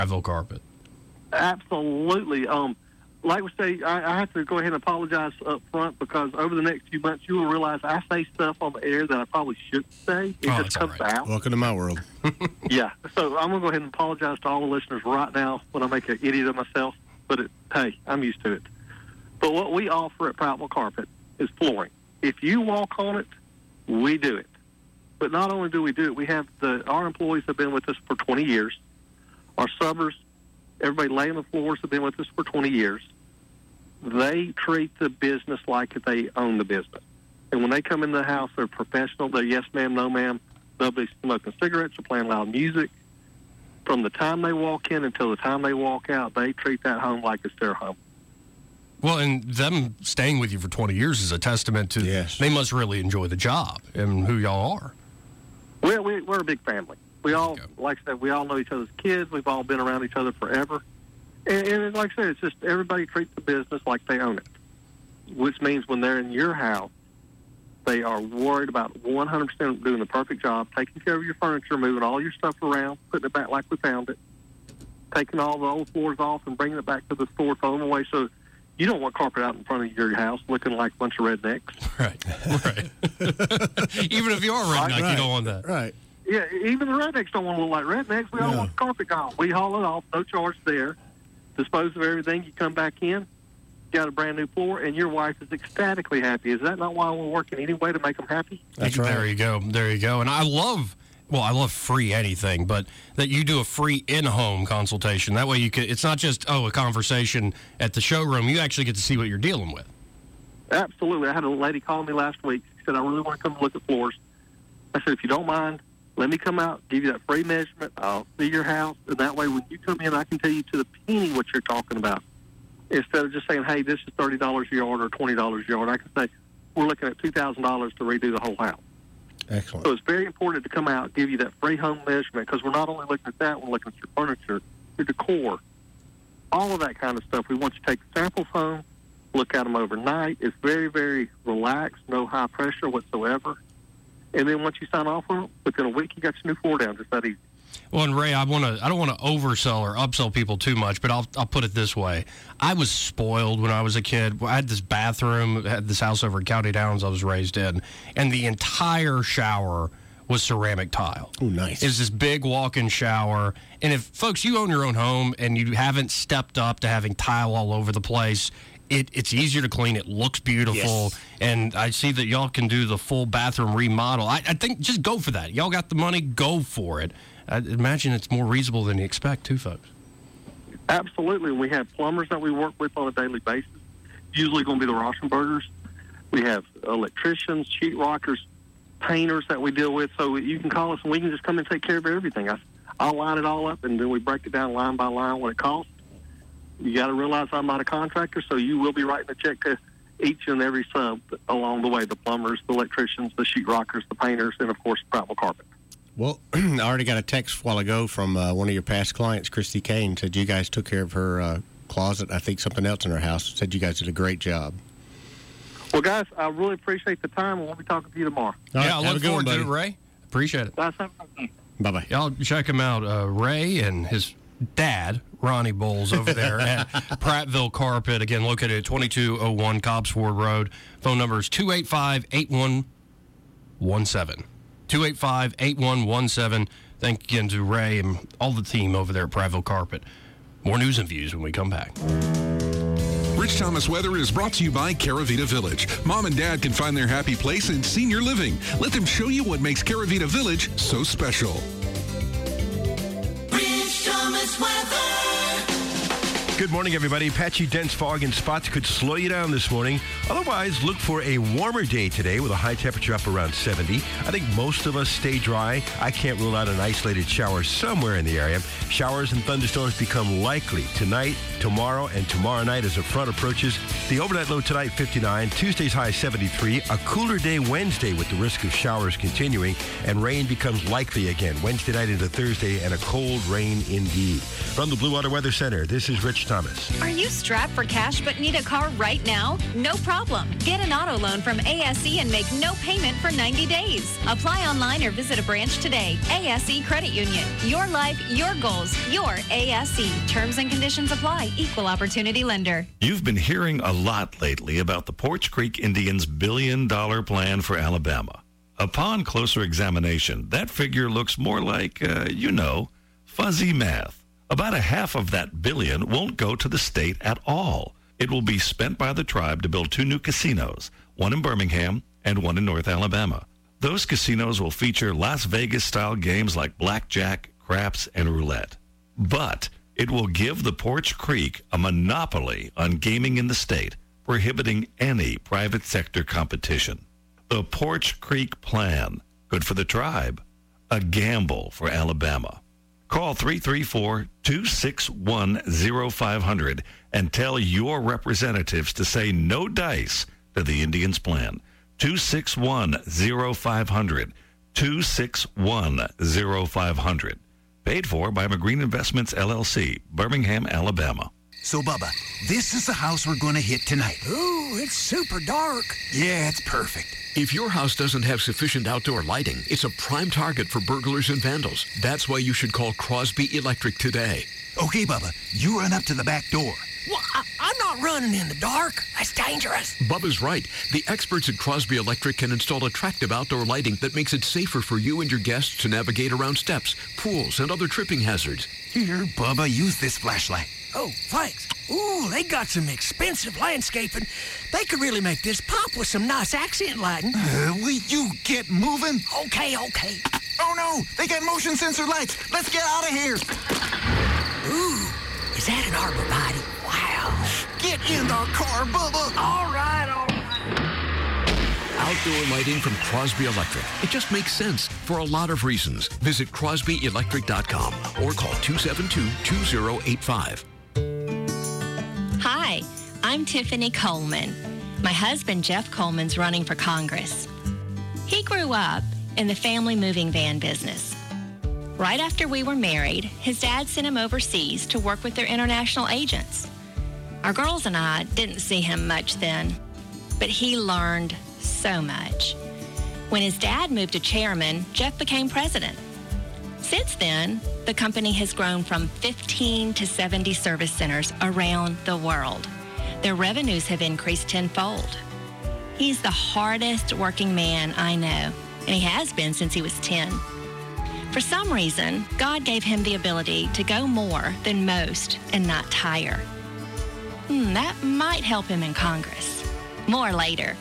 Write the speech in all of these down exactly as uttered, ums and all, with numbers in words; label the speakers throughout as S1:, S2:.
S1: Prattville Carpet.
S2: Absolutely. Um, like we say, I, I have to go ahead and apologize up front because over the next few months, you will realize I say stuff on the air that I probably shouldn't say. It
S1: oh,
S2: just comes
S1: right.
S2: out.
S3: Welcome to my world.
S2: Yeah. So I'm going to go ahead and apologize to all the listeners right now when I make an idiot of myself. But, it, hey, I'm used to it. But what we offer at Prattville Carpet is flooring. If you walk on it, we do it. But not only do we do it, we have the our employees have been with us for twenty years. Our subbers, everybody laying the floors have been with us for twenty years. They treat the business like they own the business. And when they come in the house, they're professional. They're yes, ma'am, no, ma'am. Nobody's smoking cigarettes or playing loud music. From the time they walk in until the time they walk out, they treat that home like it's their home.
S1: Well, and them staying with you for twenty years is a testament to
S3: yes.
S1: they must really enjoy the job and who y'all are.
S2: We're, we, we're a big family. We all, like I said, we all know each other's kids. We've all been around each other forever. And, and like I said, it's just everybody treats the business like they own it, which means when they're in your house, they are worried about one hundred percent doing the perfect job, taking care of your furniture, moving all your stuff around, putting it back like we found it, taking all the old floors off and bringing it back to the store, throwing them away. So you don't want carpet out in front of your house looking like a bunch of rednecks.
S1: Right, right. Even if you are redneck,
S3: right, right.
S1: you don't want that.
S3: Right.
S2: Yeah, even the rednecks don't want to look like rednecks. We all
S3: No.
S2: want the carpet gone. We haul it off, no charge there. Dispose of everything. You come back in, got a brand new floor, and your wife is ecstatically happy. Is that not why we're working anyway, to make them happy?
S3: That's right.
S1: There you go. There you go. And I love, well, I love free anything, but that you do a free in-home consultation. That way you can, it's not just, oh, a conversation at the showroom. You actually get to see what you're dealing with.
S2: Absolutely. I had a lady call me last week. She said, I really want to come look at floors. I said, if you don't mind, let me come out, give you that free measurement. I'll see your house. And that way, when you come in, I can tell you to the penny what you're talking about. Instead of just saying, hey, this is thirty dollars a yard or twenty dollars a yard, I can say, we're looking at two thousand dollars to redo the whole house.
S3: Excellent.
S2: So it's very important to come out, give you that free home measurement, because we're not only looking at that, we're looking at your furniture, your decor, all of that kind of stuff. We want you to take samples home, look at them overnight. It's very, very relaxed, no high pressure whatsoever. And then once you sign off on it, within a week, you got your new floor down, just that easy.
S1: Well, and Ray, I want to. I don't want to oversell or upsell people too much, but I'll I'll put it this way: I was spoiled when I was a kid. I had this bathroom, had this house over in County Downs I was raised in, and the entire shower was ceramic tile.
S3: Oh, nice!
S1: It's this big walk-in shower, and if folks, you own your own home and you haven't stepped up to having tile all over the place, It, it's easier to clean. It looks beautiful.
S3: Yes.
S1: And I see that y'all can do the full bathroom remodel. I, I think just go for that. Y'all got the money, go for it. I imagine it's more reasonable than you expect, too, folks.
S2: Absolutely. We have plumbers that we work with on a daily basis. Usually going to be the Rauschenbergers. We have electricians, sheetrockers, painters that we deal with. So you can call us and we can just come and take care of everything. I, I'll line it all up, and then we break it down line by line what it costs. You got to realize I'm not a contractor, so you will be writing a check to each and every sub along the way, the plumbers, the electricians, the sheetrockers, the painters, and, of course, Prattville Carpet.
S3: Well, I already got a text a while ago from uh, one of your past clients, Christy Kane, said you guys took care of her uh, closet, I think something else in her house, said you guys did a great job.
S2: Well, guys, I really appreciate the time, and we'll be talking to you tomorrow.
S3: All
S1: yeah,
S3: right,
S1: I
S3: have
S1: look
S3: a good
S1: forward
S3: one,
S1: to it,
S3: buddy.
S1: Ray. Appreciate it.
S2: Guys, have a good day.
S3: Bye-bye.
S1: Y'all check him out. Uh, Ray and his dad, Ronnie Bowles, over there at Prattville Carpet. Again, located at twenty-two oh one Cobbs Ford Road. Phone number is two eight five, eight one one seven. two eight five, eight one one seven. Thank again to Ray and all the team over there at Prattville Carpet. More news and views when we come back.
S4: Rich Thomas Weather is brought to you by Caravita Village. Mom and Dad can find their happy place in senior living. Let them show you what makes Caravita Village so special.
S5: Rich Thomas Weather.
S6: Good morning, everybody. Patchy, dense fog and spots could slow you down this morning. Otherwise, look for a warmer day today with a high temperature up around seventy. I think most of us stay dry. I can't rule out an isolated shower somewhere in the area. Showers and thunderstorms become likely tonight, tomorrow, and tomorrow night as a front approaches. The overnight low tonight, fifty-nine. Tuesday's high, seventy-three. A cooler day Wednesday with the risk of showers continuing, and rain becomes likely again Wednesday night into Thursday, and a cold rain indeed. From the Blue Water Weather Center, this is Rich Thomas.
S5: Are you strapped for cash but need a car right now? No problem. Get an auto loan from A S E and make no payment for ninety days. Apply online or visit a branch today. A S E Credit Union. Your life, your goals, your A S E. Terms and conditions apply. Equal opportunity lender.
S7: You've been hearing a lot lately about the Poarch Creek Indians' billion-dollar plan for Alabama. Upon closer examination, that figure looks more like, uh, you know, fuzzy math. About a half of that billion won't go to the state at all. It will be spent by the tribe to build two new casinos, one in Birmingham and one in North Alabama. Those casinos will feature Las Vegas-style games like blackjack, craps, and roulette. But it will give the Poarch Creek a monopoly on gaming in the state, prohibiting any private sector competition. The Poarch Creek Plan, good for the tribe, a gamble for Alabama. Call three three four, two six one, zero five zero zero and tell your representatives to say no dice to the Indians' plan. two six one, zero five zero zero. two six one, zero five zero zero. Paid for by McGreen Investments, L L C, Birmingham, Alabama.
S8: So, Bubba, this is the house we're going to hit tonight.
S9: Ooh, it's super dark.
S8: Yeah, it's perfect.
S10: If your house doesn't have sufficient outdoor lighting, it's a prime target for burglars and vandals. That's why you should call Crosby Electric today.
S8: Okay, Bubba, you run up to the back door.
S9: Well, I, I'm not running in the dark. That's dangerous.
S10: Bubba's right. The experts at Crosby Electric can install attractive outdoor lighting that makes it safer for you and your guests to navigate around steps, pools, and other tripping hazards.
S8: Here, Bubba, use this flashlight.
S9: Oh, thanks. Ooh, they got some expensive landscaping. They could really make this pop with some nice accent lighting.
S8: Uh, will you get moving?
S9: Okay, okay.
S8: Oh, no, they got motion sensor lights. Let's get out of here.
S9: Ooh, is that an arborvitae? Wow.
S8: Get in the car, Bubba.
S9: All right, all right.
S10: Outdoor lighting from Crosby Electric. It just makes sense for a lot of reasons. Visit crosby electric dot com or call two seven two, two zero eight five.
S11: Hi, I'm Tiffany Coleman. My husband, Jeff Coleman's running for Congress. He grew up in the family moving van business. Right after we were married, his dad sent him overseas to work with their international agents. Our girls and I didn't see him much then, but he learned so much. When his dad moved to chairman, Jeff became president. Since then, the company has grown from fifteen to seventy service centers around the world. Their revenues have increased tenfold. He's the hardest working man I know, and he has been since he was ten. For some reason, God gave him the ability to go more than most and not tire. Hmm, that might help him in Congress. More later.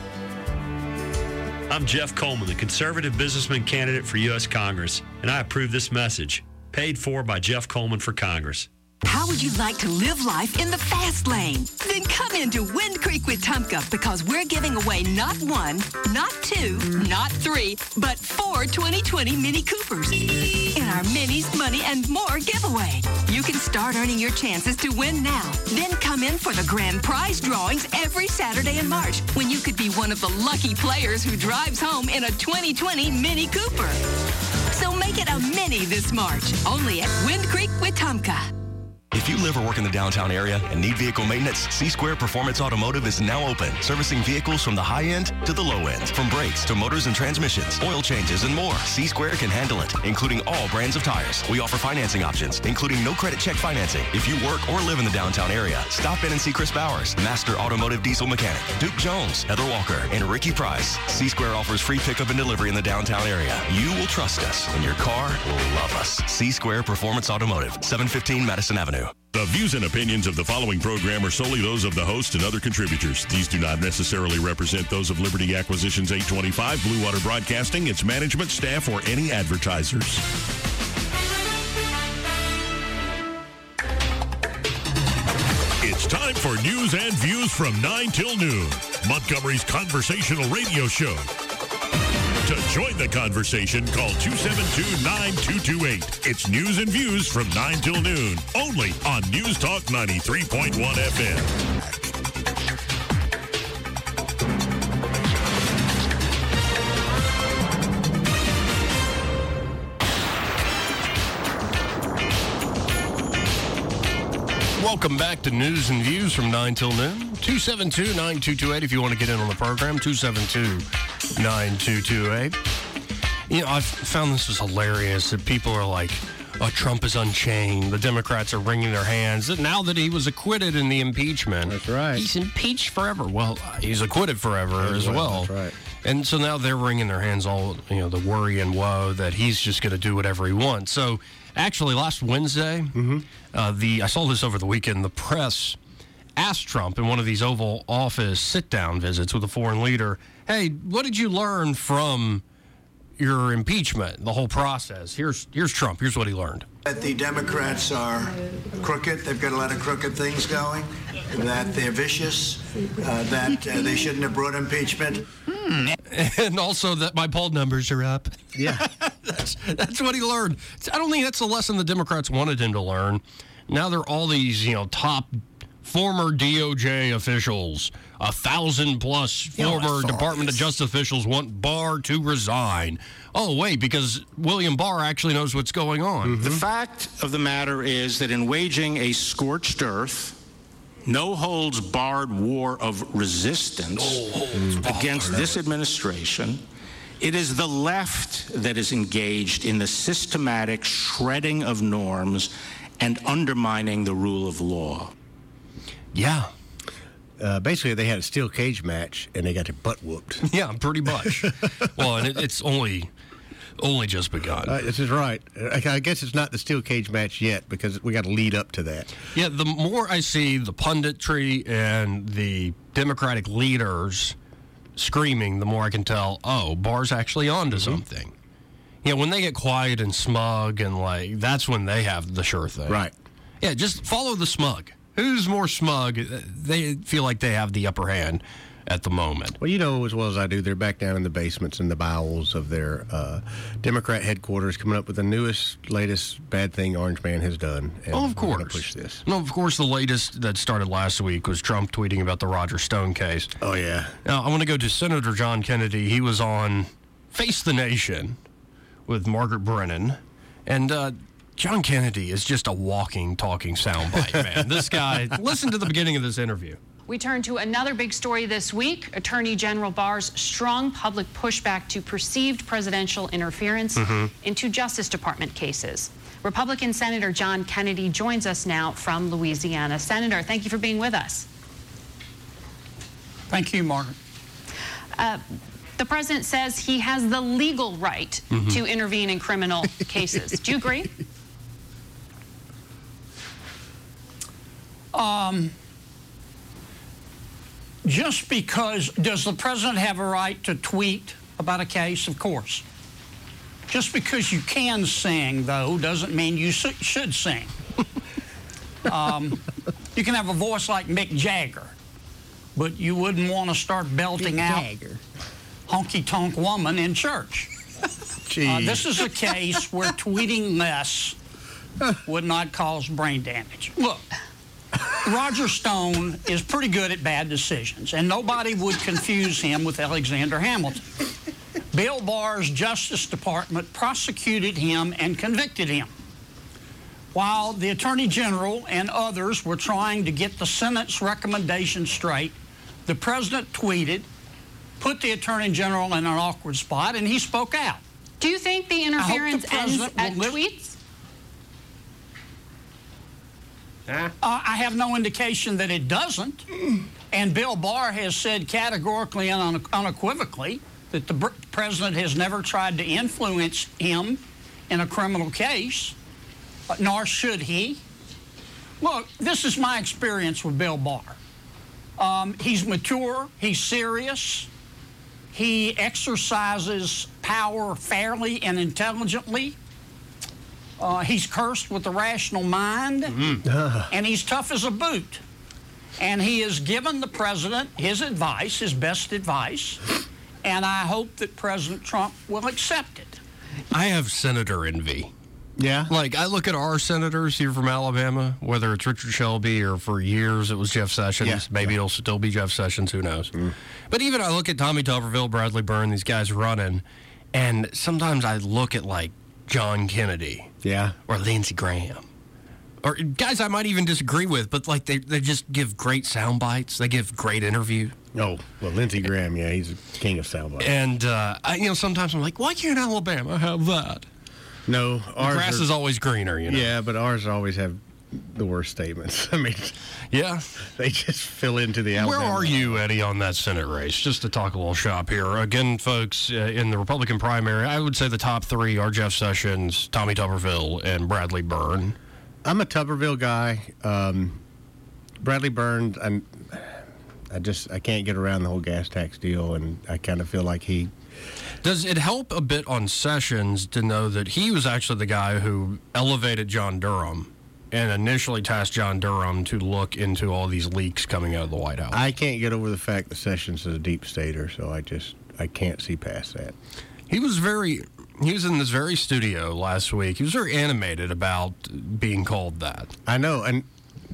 S12: I'm Jeff Coleman, the conservative businessman candidate for U S Congress, and I approve this message, paid for by Jeff Coleman for Congress.
S13: How would you like to live life in the fast lane? Then come into Wind Creek with Tumpka, because we're giving away not one, not two, not three, but four twenty twenty Mini Coopers in our Minis, Money, and More giveaway. You can start earning your chances to win now. Then come in for the grand prize drawings every Saturday in March, when you could be one of the lucky players who drives home in a twenty twenty Mini Cooper. So make it a Mini this March, only at Wind Creek with Tumpka.
S14: If you live or work in the downtown area and need vehicle maintenance, C-Square Performance Automotive is now open, servicing vehicles from the high end to the low end. From brakes to motors and transmissions, oil changes, and more, C-Square can handle it, including all brands of tires. We offer financing options, including no credit check financing. If you work or live in the downtown area, stop in and see Chris Bowers, Master Automotive Diesel Mechanic, Duke Jones, Heather Walker, and Ricky Price. C-Square offers free pickup and delivery in the downtown area. You will trust us, and your car will love us. C-Square Performance Automotive, seven fifteen Madison Avenue.
S15: The views and opinions of the following program are solely those of the host and other contributors. These do not necessarily represent those of Liberty Acquisitions eight twenty-five, Blue Water Broadcasting, its management, staff, or any advertisers. It's time for news and views from nine till noon, Montgomery's conversational radio show. To join the conversation, call two seven two, nine two two eight. It's news and views from nine till noon, only on News Talk ninety-three point one F M.
S1: Welcome back to News and Views from nine till noon. two seven two, nine two two eight if you want to get in on the program. two seven two, nine two two eight. You know, I've found this is hilarious that people are like, oh, Trump is unchained. The Democrats are wringing their hands. Now that he was acquitted in the impeachment.
S3: That's right.
S1: He's impeached forever. Well, he's acquitted forever
S3: That's
S1: as
S3: right.
S1: well.
S3: That's right.
S1: And so now they're wringing their hands, all, you know, the worry and woe that he's just going to do whatever he wants. So actually, last Wednesday, mm-hmm. uh, the I saw this over the weekend, the press asked Trump in one of these Oval Office sit-down visits with a foreign leader, hey, what did you learn from your impeachment, the whole process? Here's here's Trump. Here's what he learned.
S16: That the Democrats are crooked. They've got a lot of crooked things going. That they're vicious. Uh, that uh, they shouldn't have brought impeachment.
S1: Hmm. And also that my poll numbers are up.
S3: Yeah.
S1: that's, that's what he learned. I don't think that's the lesson the Democrats wanted him to learn. Now they're all these, you know, top former D O J officials, a thousand plus former Department of Justice officials want Barr to resign. Oh, wait, because William Barr actually knows what's going on.
S17: Mm-hmm. The fact of the matter is that in waging a scorched earth, no-holds-barred war of resistance no against this administration, it is the left that is engaged in the systematic shredding of norms and undermining the rule of law.
S1: Yeah.
S3: Uh, basically, they had a steel cage match, and they got their butt whooped.
S1: Yeah, pretty much. Well, and it, it's only only just begun.
S3: Uh, this is right. I, I guess it's not the steel cage match yet, because we got to lead up to that.
S1: Yeah, the more I see the punditry and the Democratic leaders screaming, the more I can tell, oh, Barr's actually onto mm-hmm. something. Yeah, when they get quiet and smug and, like, that's when they have the sure thing.
S3: Right.
S1: Yeah, just follow the smug. Who's more smug? They feel like they have the upper hand at the moment.
S3: Well, you know as well as I do, they're back down in the basements and the bowels of their uh, Democrat headquarters, coming up with the newest, latest bad thing Orange Man has done. And
S1: oh, of course.
S3: We're gonna push this.
S1: No, of course, the latest that started last week was Trump tweeting about the Roger Stone case.
S3: Oh, yeah.
S1: Now, I want to go to Senator John Kennedy. He was on Face the Nation with Margaret Brennan. And, uh, John Kennedy is just a walking, talking soundbite, man. This guy, listen to the beginning of this interview.
S18: We turn to another big story this week. Attorney General Barr's strong public pushback to perceived presidential interference mm-hmm. into Justice Department cases. Republican Senator John Kennedy joins us now from Louisiana. Senator, thank you for being with us.
S19: Thank you, Margaret.
S18: Uh, the president says he has the legal right mm-hmm. to intervene in criminal cases. Do you agree?
S19: Um, just because, does the president have a right to tweet about a case? Of course. Just because you can sing, though, doesn't mean you su- should sing. um, you can have a voice like Mick Jagger, but you wouldn't want to start belting Mick out Jagger. Honky Tonk Woman in church. Uh, this is a case where tweeting less would not cause brain damage. Look. Roger Stone is pretty good at bad decisions, and nobody would confuse him with Alexander Hamilton. Bill Barr's Justice Department prosecuted him and convicted him. While the Attorney General and others were trying to get the Senate's recommendation straight, the president tweeted, put the Attorney General in an awkward spot, and he spoke out.
S18: Do you think the interference the ends at li- tweets?
S19: Uh, I have no indication that it doesn't. And Bill Barr has said categorically and unequivocally that the br- president has never tried to influence him in a criminal case, uh, nor should he. Look, this is my experience with Bill Barr. Um, he's mature, he's serious, he exercises power fairly and intelligently. Uh, he's cursed with a rational mind, mm-hmm. uh. and he's tough as a boot. And he has given the president his advice, his best advice, and I hope that President Trump will accept it.
S1: I have senator envy.
S3: Yeah?
S1: Like, I look at our senators here from Alabama, whether it's Richard Shelby or for years it was Jeff Sessions. Yeah, Maybe yeah. it'll still be Jeff Sessions, who knows. Mm. But even I look at Tommy Tuberville, Bradley Byrne, these guys running, and sometimes I look at, like, John Kennedy.
S3: Yeah.
S1: Or Lindsey Graham. or guys I might even disagree with, but like they, they just give great sound bites. They give great interview.
S3: Oh, well, Lindsey Graham, yeah, he's a king of sound bites.
S1: And, uh, I, you know, sometimes I'm like, why can't Alabama have that?
S3: No, ours
S1: the grass
S3: are,
S1: is always greener, you know.
S3: Yeah, but ours always have the worst statements. I mean,
S1: yeah,
S3: they just fill into the Alabama.
S1: Where are you, Eddie, on that Senate race? Just to talk a little shop here. Again, folks, uh, in the Republican primary, I would say the top three are Jeff Sessions, Tommy Tuberville, and Bradley Byrne.
S3: I'm a Tuberville guy. Um, Bradley Byrne, I'm, I just I can't get around the whole gas tax deal, and I kind of feel like he.
S1: Does it help a bit on Sessions to know that he was actually the guy who elevated John Durham and initially tasked John Durham to look into all these leaks coming out of the White House?
S3: I can't get over the fact that Sessions is a deep stater, so I just I can't see past that.
S1: He was very he was in this very studio last week. He was very animated about being called that.
S3: I know, and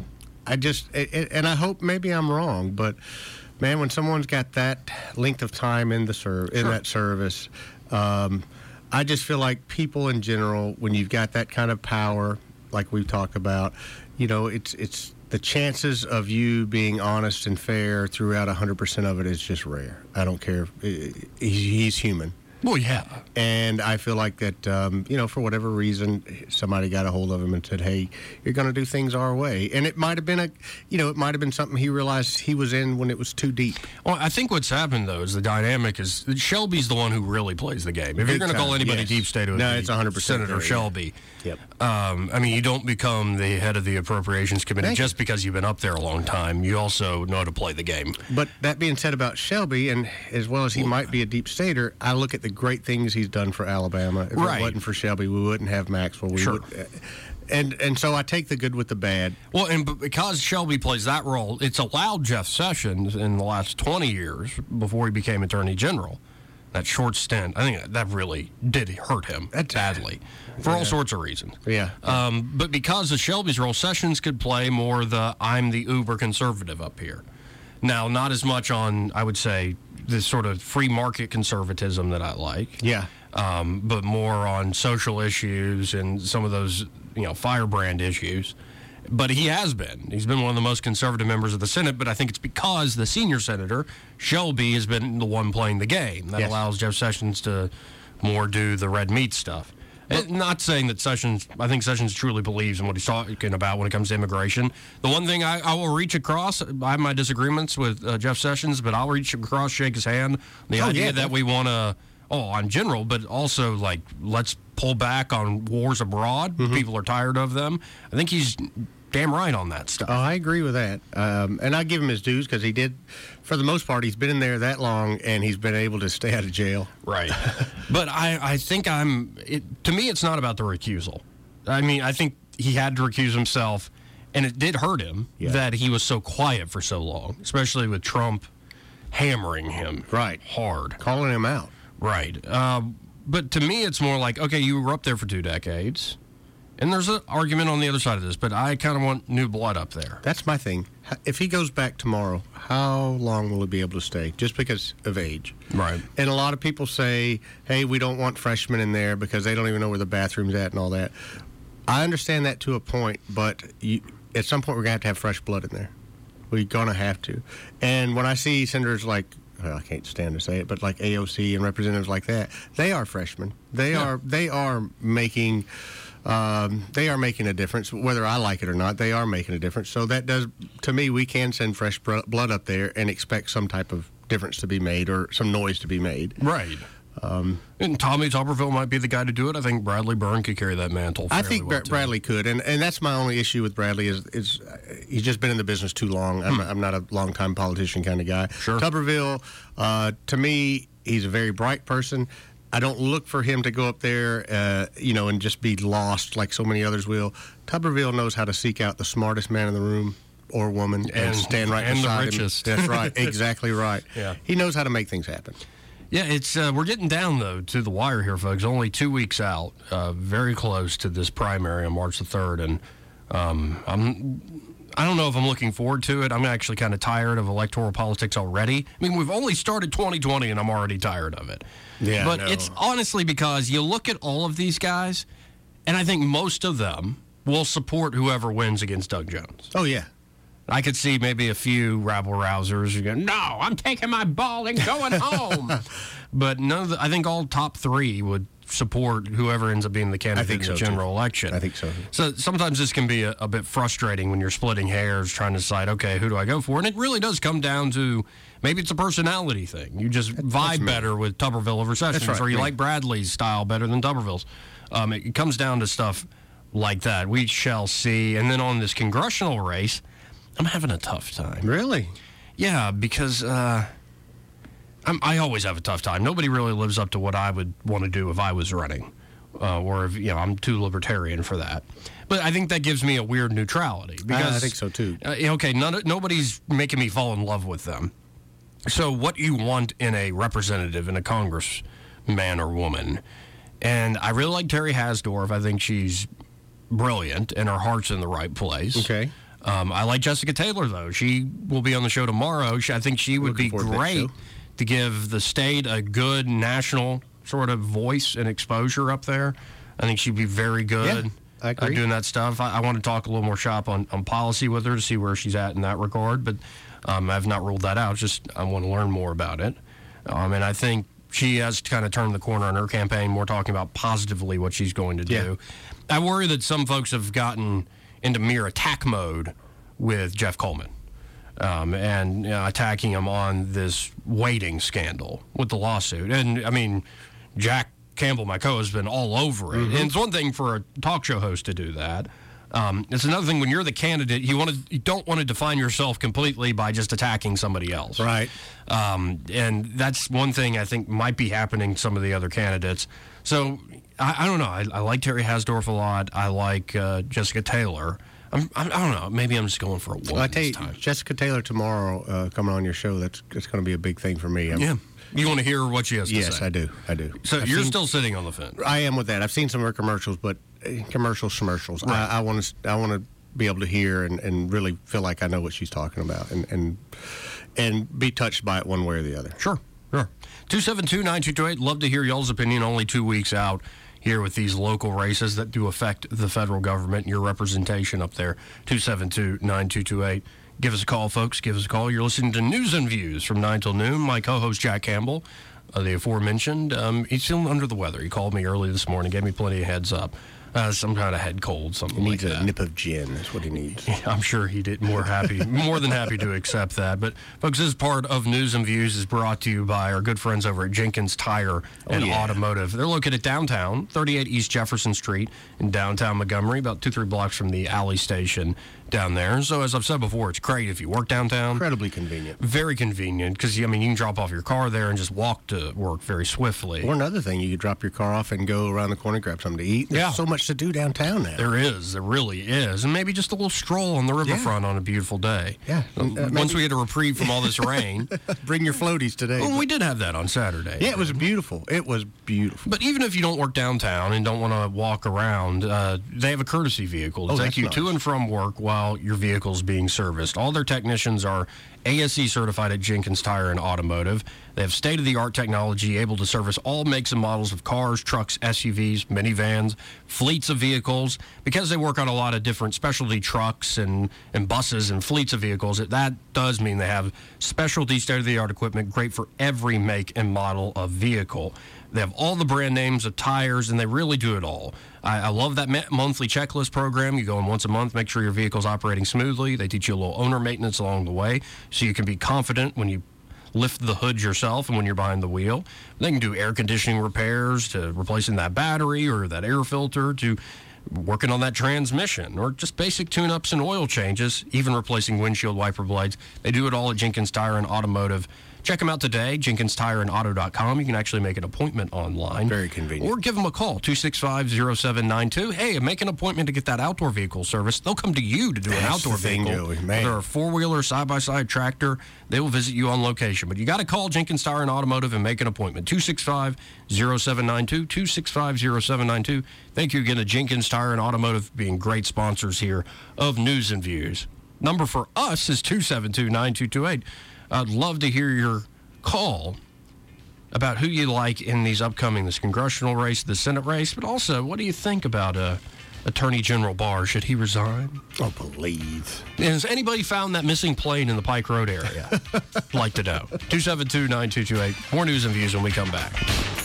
S3: I just it, and I hope maybe I'm wrong, but man, when someone's got that length of time in the ser- in
S1: Sure.
S3: that service, um, I just feel like people in general, when you've got that kind of power, like we've talked about, you know, it's it's the chances of you being honest and fair throughout one hundred percent of it is just rare. I don't care. He's, he's human.
S1: Well, yeah.
S3: And I feel like that, um, you know, for whatever reason, somebody got a hold of him and said, hey, you're going to do things our way. And it might have been a, you know, it might have been something he realized he was in when it was too deep.
S1: Well, I think what's happened, though, is the dynamic is Shelby's the one who really plays the game. If
S3: Big
S1: you're going to call
S3: time,
S1: anybody
S3: yes.
S1: deep state, it would
S3: No,
S1: be
S3: it's one hundred percent
S1: Senator
S3: there, yeah.
S1: Shelby.
S3: Yep.
S1: Um, I mean, you don't become the head of the Appropriations Committee
S3: Thank
S1: just because you've been up there a long time. You also know how to play the game.
S3: But that being said about Shelby, and as well as he might be a deep stater, I look at the great things he's done for Alabama. If
S1: Right.
S3: it wasn't for Shelby, we wouldn't have Maxwell. We
S1: Sure.
S3: would, and and so I take the good with the bad.
S1: Well, and b- because Shelby plays that role, it's allowed Jeff Sessions in the last twenty years before he became Attorney General. That short stint, I think that really did hurt him badly for all
S3: Yeah.
S1: sorts of reasons.
S3: Yeah.
S1: Um, but because of Shelby's role, Sessions could play more the I'm the uber conservative up here. Now, not as much on, I would say, this sort of free market conservatism that I like.
S3: Yeah.
S1: Um, but more on social issues and some of those, you know, firebrand issues. But he has been. He's been one of the most conservative members of the Senate, but I think it's because the senior senator, Shelby, has been the one playing the game. That
S3: Yes.
S1: allows Jeff Sessions to more do the red meat stuff. And not saying that Sessions, I think Sessions truly believes in what he's talking about when it comes to immigration. The one thing I, I will reach across, I have my disagreements with uh, Jeff Sessions, but I'll reach across, shake his hand. The
S3: Oh,
S1: idea
S3: yeah,
S1: that we want to, oh, on general, but also like, let's pull back on wars abroad.
S3: Mm-hmm.
S1: People are tired of them. I think he's damn right on that stuff.
S3: Oh, I agree with that. Um, and I give him his dues because he did, for the most part, he's been in there that long and he's been able to stay out of jail.
S1: Right. But I, I think I'm, it, to me, it's not about the recusal. I mean, I think he had to recuse himself, and it did hurt him
S3: Yeah.
S1: that he was so quiet for so long, especially with Trump hammering him
S3: Right.
S1: hard.
S3: Calling him out.
S1: Right. Um, but to me, it's more like, okay, you were up there for two decades. And there's an argument on the other side of this, but I kind of want new blood up there.
S3: That's my thing. If he goes back tomorrow, how long will he be able to stay? Just because of age.
S1: Right.
S3: And a lot of people say, hey, we don't want freshmen in there because they don't even know where the bathroom's at and all that. I understand that to a point, but you, at some point we're going to have to have fresh blood in there. We're going to have to. And when I see senators like, well, I can't stand to say it, but like A O C and representatives like that, they are freshmen. They
S1: Yeah.
S3: are they are making um, they are making a difference, whether I like it or not. They are making a difference. So that does, to me, we can send fresh br- blood up there and expect some type of difference to be made or some noise to be made.
S1: Right.
S3: Um,
S1: and Tommy Tuberville might be the guy to do it. I think Bradley Byrne could carry that mantle.
S3: I
S1: fairly
S3: think
S1: well,
S3: Bra-
S1: too.
S3: Bradley could, and, and that's my only issue with Bradley is is uh, he's just been in the business too long. I'm, I'm not a long-time politician kind of guy.
S1: Sure.
S3: Tuberville, uh, to me, he's a very bright person. I don't look for him to go up there, uh, you know, and just be lost like so many others will. Tuberville knows how to seek out the smartest man in the room or woman and,
S1: And-
S3: stand right
S1: and the
S3: beside
S1: richest.
S3: him. That's right, exactly right.
S1: Yeah.
S3: He knows how to make things happen.
S1: Yeah, it's uh, we're getting down though to the wire here, folks. Only two weeks out, uh, very close to this primary on March the third, and um, I'm I don't know if I'm looking forward to it. I'm actually kind of tired of electoral politics already. I mean, we've only started twenty twenty, and I'm already tired of it.
S3: Yeah,
S1: but
S3: no.
S1: it's honestly because you look at all of these guys, and I think most of them will support whoever wins against Doug Jones.
S3: Oh, yeah.
S1: I could see maybe a few rabble-rousers who go, no, I'm taking my ball and going home. But none of the, I think all top three would support whoever ends up being the candidate in
S3: so,
S1: the general
S3: too.
S1: election.
S3: I think so.
S1: So sometimes this can be a, a bit frustrating when you're splitting hairs, trying to decide, okay, who do I go for? And it really does come down to maybe it's a personality thing. You just vibe better with Tuberville over Sessions,
S3: right,
S1: or you
S3: me.
S1: like Bradley's style better than Tuberville's. Um, it, it comes down to stuff like that. We shall see. And then on this congressional race, I'm having a tough time.
S3: Really?
S1: Yeah, because uh, I'm, I always have a tough time. Nobody really lives up to what I would want to do if I was running, uh, or if, you know, I'm too libertarian for that. But I think that gives me a weird neutrality. Because
S3: I think so too.
S1: Uh, okay, none, nobody's making me fall in love with them. So what you want in a representative, in a congressman or woman, and I really like Terry Hasdorf. I think she's brilliant, and her heart's in the right place.
S3: Okay.
S1: Um, I like Jessica Taylor, though. She will be on the show tomorrow. She, I think she would
S3: Looking
S1: be
S3: forward to that
S1: great
S3: show.
S1: to give the state a good national sort of voice and exposure up there. I think she'd be very good
S3: Yeah, I
S1: at
S3: agree.
S1: doing that stuff. I, I want to talk a little more shop on, on policy with her to see where she's at in that regard, but um, I've not ruled that out. Just I want to learn more about it. Um, and I think she has kind of turned the corner on her campaign, more talking about positively what she's going to do. I worry that some folks have gotten into mere attack mode with Jeff Coleman, um, and you know, attacking him on this waiting scandal with the lawsuit. And, I mean, Jack Campbell, my co-host, has been all over it.
S3: Mm-hmm.
S1: And it's one thing for a talk show host to do that. Um, it's another thing when you're the candidate, you want to you don't want to define yourself completely by just attacking somebody else.
S3: Right.
S1: Um, and that's one thing I think might be happening to some of the other candidates. So, I, I don't know. I, I like Terry Hasdorf a lot. I like uh, Jessica Taylor. I'm, I, I don't know. Maybe I'm just going for a woman
S3: Well, I tell
S1: this
S3: you,
S1: time.
S3: Jessica Taylor tomorrow uh, coming on your show, that's, that's going to be a big thing for me. I'm,
S1: Yeah. You want to hear what she has to
S3: yes,
S1: say?
S3: I do. I do.
S1: So
S3: I've
S1: you're
S3: seen-
S1: still sitting on the fence.
S3: I am with that. I've seen some of her commercials, but uh, commercials, commercials.
S1: Right.
S3: I, I want to. I want to be able to hear and, and really feel like I know what she's talking about, and, and and be touched by it one way or the other.
S1: Sure, sure. two seven two, nine two two eight. Love to hear y'all's opinion. Only two weeks out here with these local races that do affect the federal government, your representation up there. two seven two, nine two two eight. Give us a call, folks. Give us a call. You're listening to News and Views from nine till noon. My co-host, Jack Campbell, uh, the aforementioned, um, he's feeling under the weather. He called me early this morning, gave me plenty of heads up. Uh, some kind of head cold, something
S3: He
S1: like
S3: needs
S1: that.
S3: a nip of gin. That's what he needs.
S1: I'm sure he did more happy, more than happy to accept that. But, folks, this part of News and Views is brought to you by our good friends over at Jenkins Tire and
S3: Oh, yeah.
S1: Automotive. They're located downtown, thirty-eight East Jefferson Street in downtown Montgomery, about two, three blocks from the alley station down there. And so, as I've said before, it's great if you work downtown.
S3: Incredibly convenient.
S1: Very convenient because, I mean, you can drop off your car there and just walk to work very swiftly.
S3: Or another thing, you could drop your car off and go around the corner and grab something to eat. There's
S1: Yeah.
S3: so much to do downtown now.
S1: There is. There really is. And maybe just a little stroll on the riverfront on a beautiful day.
S3: Yeah.
S1: Uh,
S3: Uh,
S1: Once
S3: maybe-
S1: we get a reprieve from all this rain.
S3: Bring your floaties today.
S1: Well, we did have that on Saturday.
S3: Yeah, it was beautiful. It was beautiful.
S1: But even if you don't work downtown and don't want to walk around, uh, they have a courtesy vehicle to
S3: Oh,
S1: take
S3: that's
S1: you
S3: nice.
S1: to and from work while your vehicle's being serviced. All their technicians are A S E certified at Jenkins Tire and Automotive. They have state-of-the-art technology able to service all makes and models of cars, trucks, S U Vs, minivans, fleets of vehicles. Because they work on a lot of different specialty trucks and, and buses and fleets of vehicles, it, that does mean they have specialty state-of-the-art equipment great for every make and model of vehicle. They have all the brand names of tires, and they really do it all. I, I love that ma- monthly checklist program. You go in once a month, make sure your vehicle's operating smoothly. They teach you a little owner maintenance along the way so you can be confident when you lift the hood yourself and when you're behind the wheel. They can do air conditioning repairs to replacing that battery or that air filter to working on that transmission or just basic tune-ups and oil changes, even replacing windshield wiper blades. They do it all at Jenkins Tire and Automotive. Check them out today, jenkins tire and auto dot com. You can actually make an appointment online.
S3: Very convenient.
S1: Or give them a call, two six five, zero seven nine two. Hey, make an appointment to get that outdoor vehicle service. They'll come to you to do an
S3: That's
S1: outdoor
S3: the thing,
S1: vehicle.
S3: Joey, man.
S1: Whether a four-wheeler, side-by-side, tractor, they will visit you on location. But you got to call Jenkins Tire and Automotive and make an appointment, two six five, zero seven nine two, two six five, zero seven nine two. Thank you again to Jenkins Tire and Automotive being great sponsors here of News and Views. Number for us is two seven two, nine two two eight. I'd love to hear your call about who you like in these upcoming, this congressional race, the Senate race, but also what do you think about uh, Attorney General Barr, should he resign?
S3: Oh, please.
S1: Has anybody found that missing plane in the Pike Road area? I'd like to know. two seven two, nine two two eight. More news and views when we come back.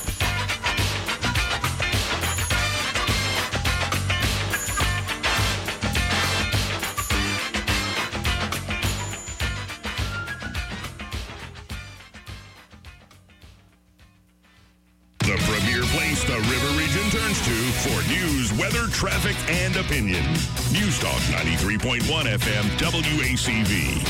S15: The premier place the River Region turns to for news, weather, traffic, and opinion. News Talk ninety-three point one F M W A C V.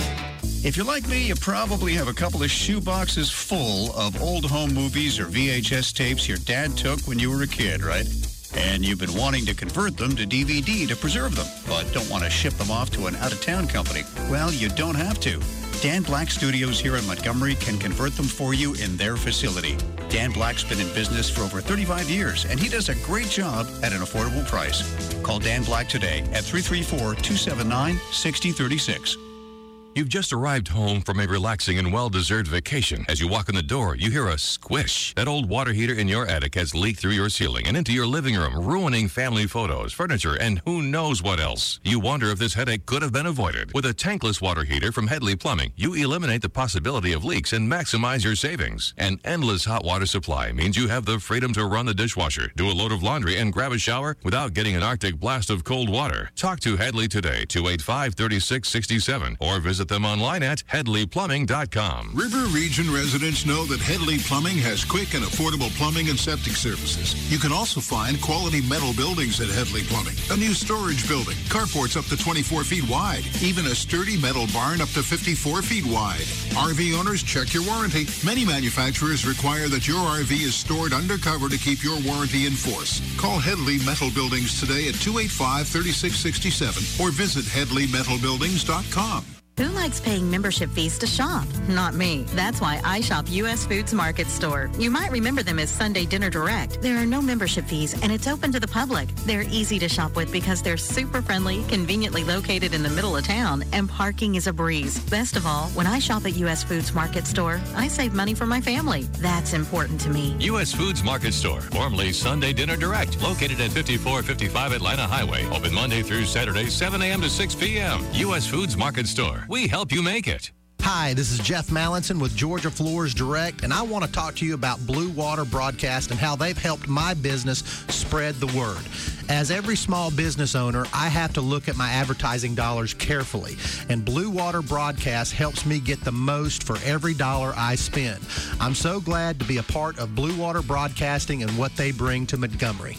S20: If you're like me, you probably have a couple of shoe boxes full of old home movies or V H S tapes your dad took when you were a kid, right? And you've been wanting to convert them to D V D to preserve them, but don't want to ship them off to an out-of-town company. Well, you don't have to. Dan Black Studios here in Montgomery can convert them for you in their facility. Dan Black's been in business for over thirty-five years, and he does a great job at an affordable price. Call Dan Black today at three three four, two seven nine, six zero three six.
S21: You've just arrived home from a relaxing and well-deserved vacation. As you walk in the door, you hear a squish. That old water heater in your attic has leaked through your ceiling and into your living room, ruining family photos, furniture, and who knows what else. You wonder if this headache could have been avoided. With a tankless water heater from Headley Plumbing, you eliminate the possibility of leaks and maximize your savings. An endless hot water supply means you have the freedom to run the dishwasher, do a load of laundry, and grab a shower without getting an Arctic blast of cold water. Talk to Headley today, two eight five, three six six seven, or visit them online at headley plumbing dot com.
S22: River Region residents know that Headley Plumbing has quick and affordable plumbing and septic services. You can also find quality metal buildings at Headley Plumbing. A new storage building, carports up to twenty-four feet wide, even a sturdy metal barn up to fifty-four feet wide. R V owners, check your warranty. Many manufacturers require that your R V is stored undercover to keep your warranty in force. Call Headley Metal Buildings today at two eight five, three six six seven or visit headley metal buildings dot com.
S23: Who likes paying membership fees to shop? Not me. That's why I shop U S Foods Market Store. You might remember them as Sunday Dinner Direct. There are no membership fees, and it's open to the public. They're easy to shop with because they're super friendly, conveniently located in the middle of town, and parking is a breeze. Best of all, when I shop at U S Foods Market Store, I save money for my family. That's important to me.
S21: U S Foods Market Store, formerly Sunday Dinner Direct, located at fifty-four fifty-five Atlanta Highway. Open Monday through Saturday, seven a.m. to six p.m. U S Foods Market Store. We help you make it.
S24: Hi, this is Jeff Mallinson with Georgia Floors Direct, and I want to talk to you about Blue Water Broadcast and how they've helped my business spread the word. As every small business owner, I have to look at my advertising dollars carefully, and Blue Water Broadcast helps me get the most for every dollar I spend. I'm so glad to be a part of Blue Water Broadcasting and what they bring to Montgomery.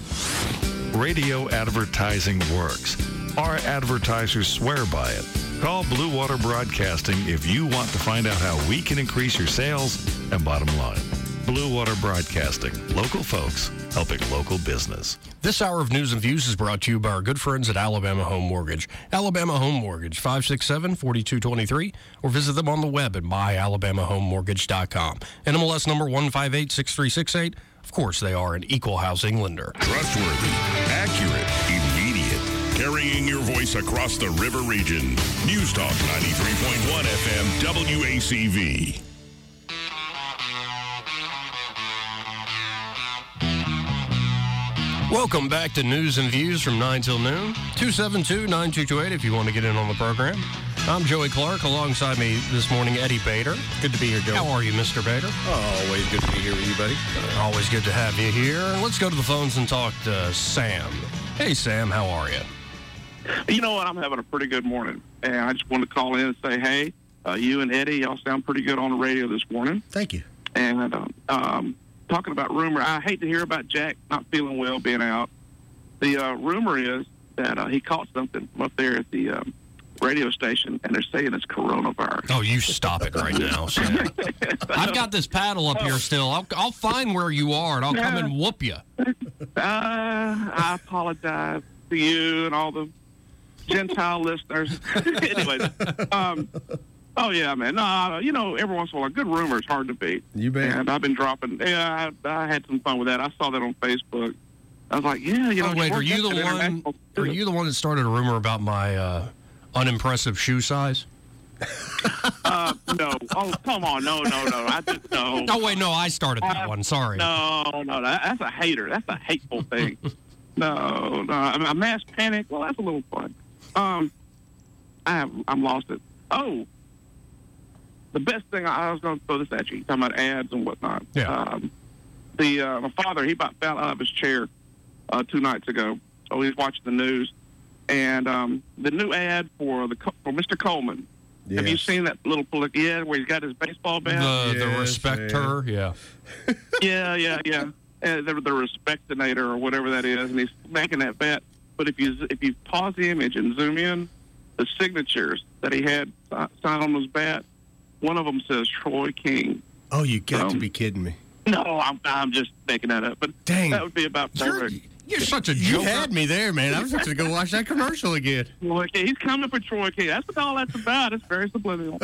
S7: Radio advertising works. Our advertisers swear by it. Call Blue Water Broadcasting if you want to find out how we can increase your sales and bottom line. Blue Water Broadcasting. Local folks helping local business.
S1: This hour of News and Views is brought to you by our good friends at Alabama Home Mortgage. Alabama Home Mortgage, five six seven, four two two three, or visit them on the web at my alabama home mortgage dot com. N M L S number one five eight six three six eight. Of course, they are an equal housing lender.
S15: Trustworthy, accurate, immediate, carrying your voice across the River Region. News Talk ninety-three point one F M W A C V.
S1: Welcome back to News and Views from nine till noon. two seven two, nine two two eight if you want to get in on the program. I'm Joey Clark. Alongside me this morning, Eddie Bader. Good to be here, Joey. How are you, Mister Bader?
S3: Oh, always good to be here with you, buddy.
S1: Uh, always good to have you here. Let's go to the phones and talk to Sam. Hey, Sam, how are you?
S25: You know what? I'm having a pretty good morning. And I just wanted to call in and say, hey, uh, you and Eddie, y'all sound pretty good on the radio this morning.
S3: Thank you.
S25: And um, um, talking about rumor, I hate to hear about Jack not feeling well being out. The uh, rumor is that uh, he caught something up there at the um, radio station, and they're saying it's coronavirus.
S1: Oh, you stop it right now, Sam. I've got this paddle up here still. I'll, I'll find where you are, and I'll come and whoop you.
S25: Uh, I apologize to you and all the Gentile listeners. Anyway, um, oh, yeah, man. No, you know, every once in a while, a good rumor is hard to beat.
S3: You bet.
S25: And I've been dropping. Yeah, I, I had some fun with that. I saw that on Facebook. I was like, yeah, you know.
S1: Oh, wait, are you the one? Are you the one that started a rumor about my uh, unimpressive shoe size?
S25: uh, no. Oh, come on. No, no, no. I just no.
S1: Oh, wait, no. I started that uh, one. Sorry.
S25: No, no. That, that's a hater. That's a hateful thing. No, no. I mean, a mass panic. Well, that's a little fun. Um, I have, I'm lost it. Oh, the best thing I, I was going to throw this at you. Talking about ads and whatnot.
S1: Yeah.
S25: Um, the uh, my father, he about fell out of his chair uh, two nights ago. So he's watching the news, and um, the new ad for the for Mister Coleman.
S3: Yes.
S25: Have you seen that little public ad where he's got his baseball bat?
S1: The, the
S3: Yes,
S1: respecter, yeah.
S25: Yeah, yeah, yeah. And the, the Respectinator or whatever that is, and he's making that bat. But if you if you pause the image and zoom in, the signatures that he had uh, signed on his bat, one of them says Troy King.
S3: Oh, you got
S25: Um,
S3: to be kidding me.
S25: No, I'm I'm just making that up. But
S3: Dang.
S25: that would be about perfect.
S1: You're such a
S3: You
S1: joker.
S3: had me there, man. I was just going to go watch that commercial again.
S25: Troy King. He's coming for Troy King. That's what all that's about. It's very subliminal.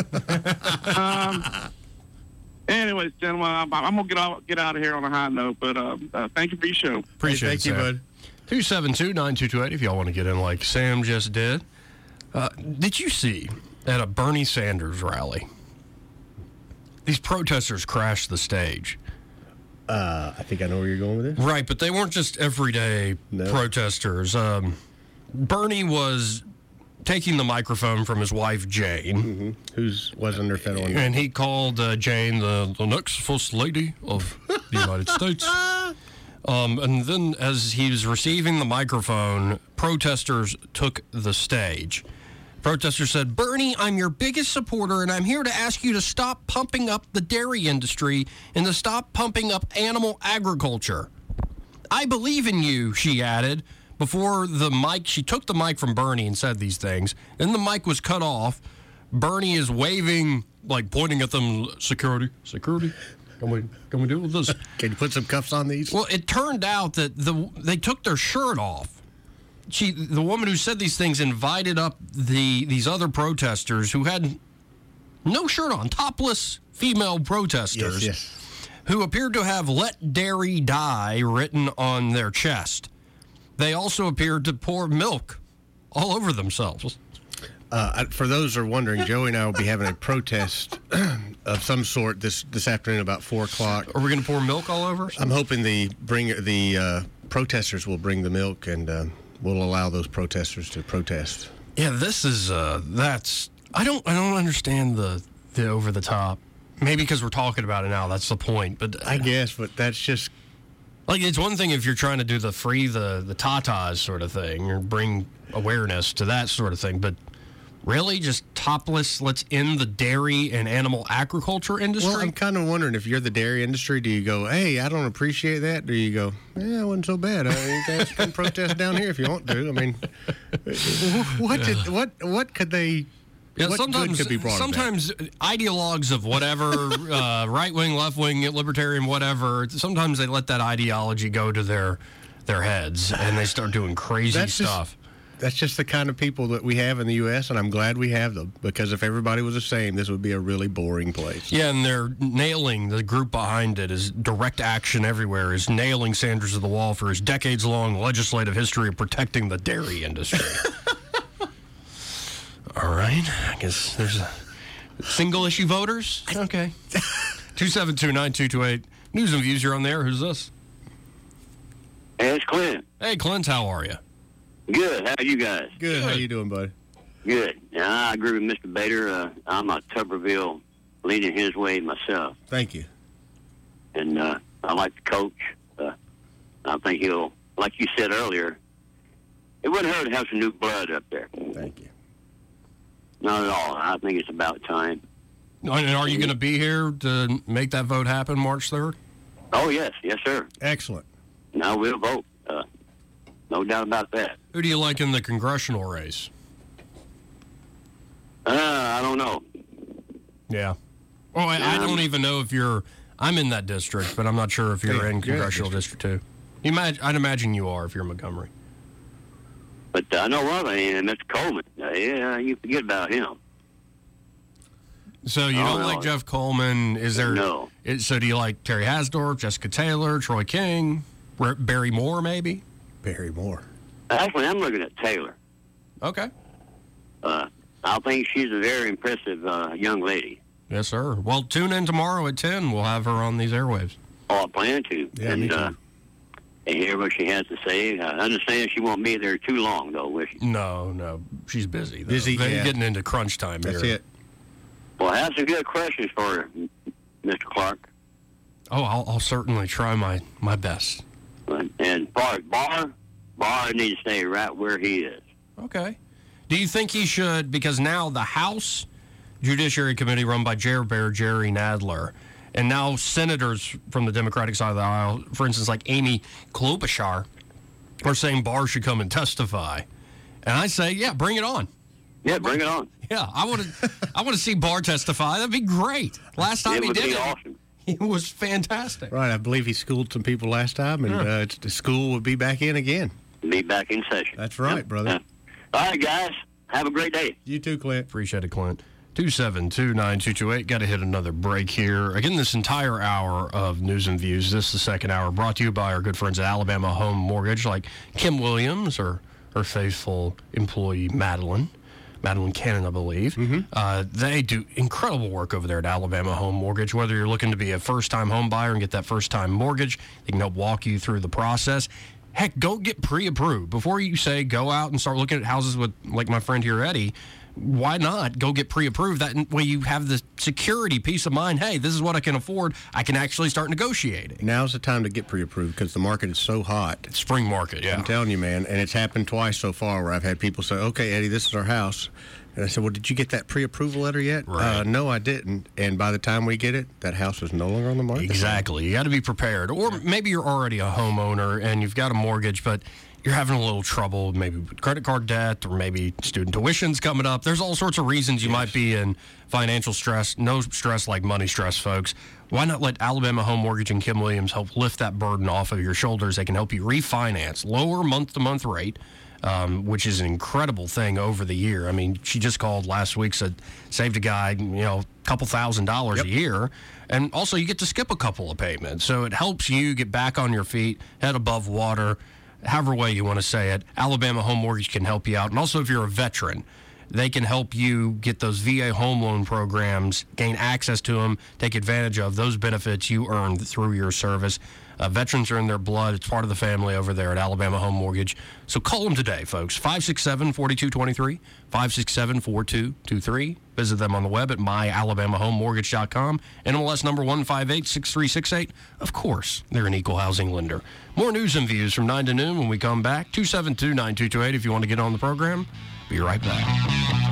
S25: um, anyways, gentlemen, I'm, I'm gonna get out get out of here on a high note. But um, uh, thank you for your show.
S1: Appreciate
S3: Hey, thank
S1: it,
S3: you,
S1: Sam.
S3: bud.
S1: two seven two, nine two two eight if y'all want to get in like Sam just did. Uh, did you see at a Bernie Sanders rally, these protesters crashed the stage?
S3: Uh, I think I know where you're going with this.
S1: Right, but they weren't just everyday
S3: No.
S1: protesters. Um, Bernie was taking the microphone from his wife, Jane.
S3: Mm-hmm. Who's was under federal
S1: And he called uh, Jane the, the next first lady of the United States. Um, and then as he was receiving the microphone, protesters took the stage. Protesters said, Bernie, I'm your biggest supporter, and I'm here to ask you to stop pumping up the dairy industry and to stop pumping up animal agriculture. I believe in you, she added. Before the mic, she took the mic from Bernie and said these things. Then the mic was cut off. Bernie is waving, like pointing at them, security, security. Can we, can we deal with this?
S3: Can you put some cuffs on these?
S1: Well, it turned out that the they took their shirt off. She, the woman who said these things, invited up the these other protesters who had no shirt on, topless female protesters,
S3: Yes, yes.
S1: who appeared to have "Let Dairy Die" written on their chest. They also appeared to pour milk all over themselves.
S3: Uh, for those who are wondering, Joey and I will be having a protest of some sort this this afternoon about four o'clock.
S1: Are we going to pour milk all over?
S3: I'm hoping the bring the uh, protesters will bring the milk, and uh, we'll allow those protesters to protest.
S1: Yeah, this is uh, that's I don't I don't understand the the over the top. Maybe because we're talking about it now, that's the point. But
S3: I guess, but that's just
S1: like it's one thing if you're trying to do the free the the tatas sort of thing or bring awareness to that sort of thing, but really just topless. Let's end the dairy and animal agriculture industry.
S3: Well, I'm kind of wondering if you're the dairy industry, do you go, hey, I don't appreciate that? Do you go, yeah, it wasn't so bad. I mean, you guys can protest down here if you want to. I mean, what did, what what could they?
S1: Yeah,
S3: what
S1: sometimes,
S3: good could be brought of that?
S1: sometimes ideologues of whatever, uh, right wing, left wing, libertarian, whatever. Sometimes they let that ideology go to their their heads and they start doing crazy
S3: That's just-
S1: stuff.
S3: That's just the kind of people that we have in the U S, and I'm glad we have them, because if everybody was the same, this would be a really boring place.
S1: Yeah, and they're nailing, the group behind it is Direct Action Everywhere, is nailing Sanders to the wall for his decades-long legislative history of protecting the dairy industry. All right, I guess there's a single-issue voters? Okay. two seven two, nine two two eight. News and Views, you're on there. Who's this?
S2: Hey, it's Clint.
S1: Hey, Clint, how are you?
S2: Good. How are you guys?
S3: Good. How you doing, bud?
S2: Good. Now, I agree with Mister Bader. Uh, I'm a Tuberville leaning his way myself.
S3: Thank you.
S2: And uh, I like the coach. Uh, I think he'll, like you said earlier, it wouldn't hurt to have some new blood up there.
S3: Thank you.
S2: Not at all. I think it's about time.
S1: And are you going to be here to make that vote happen March third?
S2: Oh, yes. Yes, sir.
S3: Excellent.
S2: Now we'll vote. Uh, no doubt about that.
S1: Who do you like in the congressional race?
S2: Uh, I don't know.
S1: Yeah. Oh, I, I don't even know if you're. I'm in that district, but I'm not sure if you're
S2: Hey,
S1: in
S2: you're in
S1: congressional district too. You imagine, I'd imagine you are if you're Montgomery.
S2: But uh, I know one thing, and Mister Coleman. Uh, yeah, you forget about him.
S1: So you
S2: Oh,
S1: don't
S2: no.
S1: like Jeff Coleman? Is there?
S2: No.
S1: Is, so do you like Terry Hasdorf, Jessica Taylor, Troy King, R- Barry Moore, maybe?
S3: Barry Moore.
S2: Actually, I'm looking at Taylor.
S1: Okay.
S2: Uh, I think she's a very impressive uh, young lady.
S1: Yes, sir. Well, tune in tomorrow at ten. We'll have her on these airwaves.
S2: Oh, I plan to.
S3: Yeah, me
S2: and
S3: too.
S2: uh, and hear what she has to say. I understand she won't be there too long, though, will she?
S1: No, no. She's busy. Though.
S3: Busy,
S1: They're
S3: yeah.
S1: getting into crunch time
S3: That's
S1: here.
S3: it.
S2: Well, I have some good questions for Mister Clark.
S1: Oh, I'll, I'll certainly try my, my best.
S2: And far as Barr, Barr needs to stay right where he is.
S1: Okay. Do you think he should, because now the House Judiciary Committee run by Chair Bear Jerry Nadler, and now senators from the Democratic side of the aisle, for instance, like Amy Klobuchar, are saying Barr should come and testify. And I say, yeah, bring it on.
S2: Yeah, bring it on.
S1: Yeah, I want to I want to see Barr testify. That'd be great. Last time
S2: It
S1: he
S2: would
S1: did
S2: be
S1: it,
S2: awesome.
S1: he was fantastic.
S3: Right, I believe he schooled some people last time, and
S1: Yeah.
S3: uh, it's, the school will be back in again.
S2: Be back in session.
S3: That's right,
S2: Yep.
S3: brother.
S2: All right, guys. Have a great day.
S3: You too, Clint.
S1: Appreciate it, Clint. two seven two, nine two two eight. Got to hit another break here. Again, this entire hour of News and Views, this is the second hour, brought to you by our good friends at Alabama Home Mortgage, like Kim Williams or her faithful employee, Madeline. Madeline Cannon, I believe. Uh, they do incredible work over there at Alabama Home Mortgage. Whether you're looking to be a first-time home buyer and get that first-time mortgage, they can help walk you through the process. Heck, go get pre-approved. Before you say go out and start looking at houses with, like my friend here, Eddie, why not go get pre-approved? That way you have the security, peace of mind. Hey, this is what I can afford. I can actually start negotiating.
S3: Now's the time to get pre-approved because the market is so hot.
S1: Spring market, yeah.
S3: I'm telling you, man. And it's happened twice so far where I've had people say, okay, Eddie, this is our house. And I said, well, did you get that pre-approval letter yet?
S1: Right.
S3: Uh, no, I didn't. And by the time we get it, that house is no longer on the market.
S1: Exactly. You got to be prepared. Or maybe you're already a homeowner and you've got a mortgage, but you're having a little trouble, maybe with credit card debt or maybe student tuition's coming up. There's all sorts of reasons you yes. might be in financial stress. No stress like money stress, folks. Why not let Alabama Home Mortgage and Kim Williams help lift that burden off of your shoulders? They can help you refinance, lower month-to-month rate, um, which is an incredible thing over the year. I mean, she just called last week, said saved a guy, you know, a couple thousand dollars yep. a year. And also you get to skip a couple of payments. So it helps you get back on your feet, head above water, however way you want to say it. Alabama Home Mortgage can help you out. And also if you're a veteran, they can help you get those V A home loan programs, gain access to them, take advantage of those benefits you earned through your service. Uh, veterans are in their blood. It's part of the family over there at Alabama Home Mortgage. So call them today, folks. five six seven, four two two three, five six seven, four two two three. Visit them on the web at my alabama home mortgage dot com. N M L S number one five eight six three six eight. Of course, they're an equal housing lender. More news and views from nine to noon when we come back. two seven two, nine two two eight if you want to get on the program. Be right back.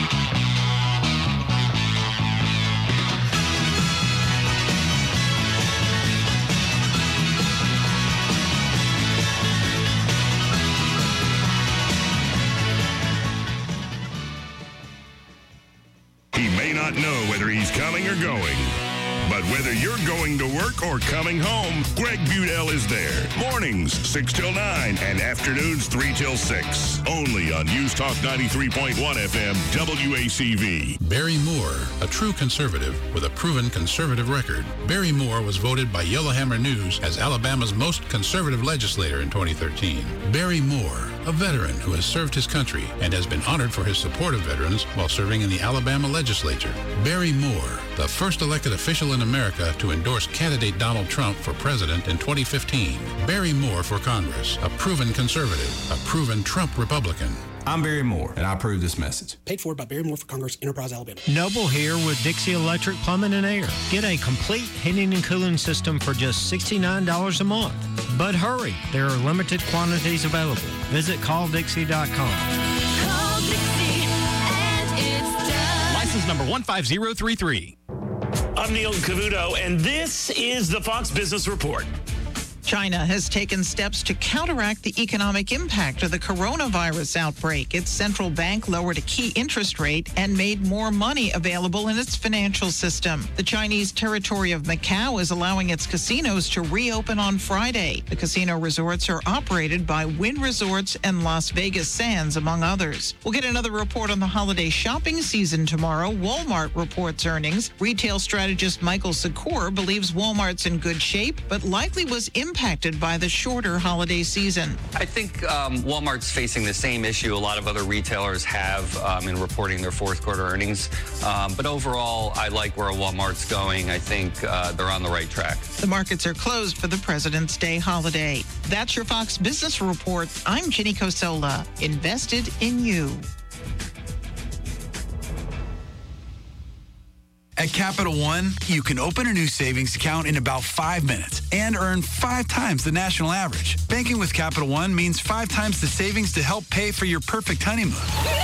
S15: He may not know whether he's coming or going, but whether you're going to work or coming home, Greg Budell is there. Mornings, six till nine, and afternoons, three till six. Only on News Talk ninety-three point one F M, W A C V.
S4: Barry Moore, a true conservative with a proven conservative record. Barry Moore was voted by Yellowhammer News as Alabama's most conservative legislator in twenty thirteen. Barry Moore, a veteran who has served his country and has been honored for his support of veterans while serving in the Alabama legislature. Barry Moore, the first elected official in America to endorse candidate Donald Trump for president in twenty fifteen. Barry Moore for Congress, a proven conservative, a proven Trump Republican.
S5: I'm Barry Moore, and I approve this message.
S6: Paid for by Barry Moore for Congress, Enterprise, Alabama.
S8: Noble here with Dixie Electric Plumbing and Air. Get a complete heating and cooling system for just sixty-nine dollars a month. But hurry, there are limited quantities available. Visit call dixie dot com.
S9: Call Dixie and it's done.
S26: License number one five zero three three.
S27: I'm Neil Cavuto, and this is the Fox Business Report.
S28: China has taken steps to counteract the economic impact of the coronavirus outbreak. Its central bank lowered a key interest rate and made more money available in its financial system. The Chinese territory of Macau is allowing its casinos to reopen on Friday. The casino resorts are operated by Wynn Resorts and Las Vegas Sands, among others. We'll get another report on the holiday shopping season tomorrow. Walmart reports earnings. Retail strategist Michael Secor believes Walmart's in good shape, but likely was impacted impacted by the shorter holiday season.
S10: I think um, Walmart's facing the same issue a lot of other retailers have um, in reporting their fourth quarter earnings. Um, but overall, I like where Walmart's going. I think uh, they're on the right track.
S28: The markets are closed for the President's Day holiday. That's your Fox Business Report. I'm Ginny Cosola, invested in you.
S11: At Capital One, you can open a new savings account in about five minutes and earn five times the national average. Banking with Capital One means five times the savings to help pay for your perfect honeymoon.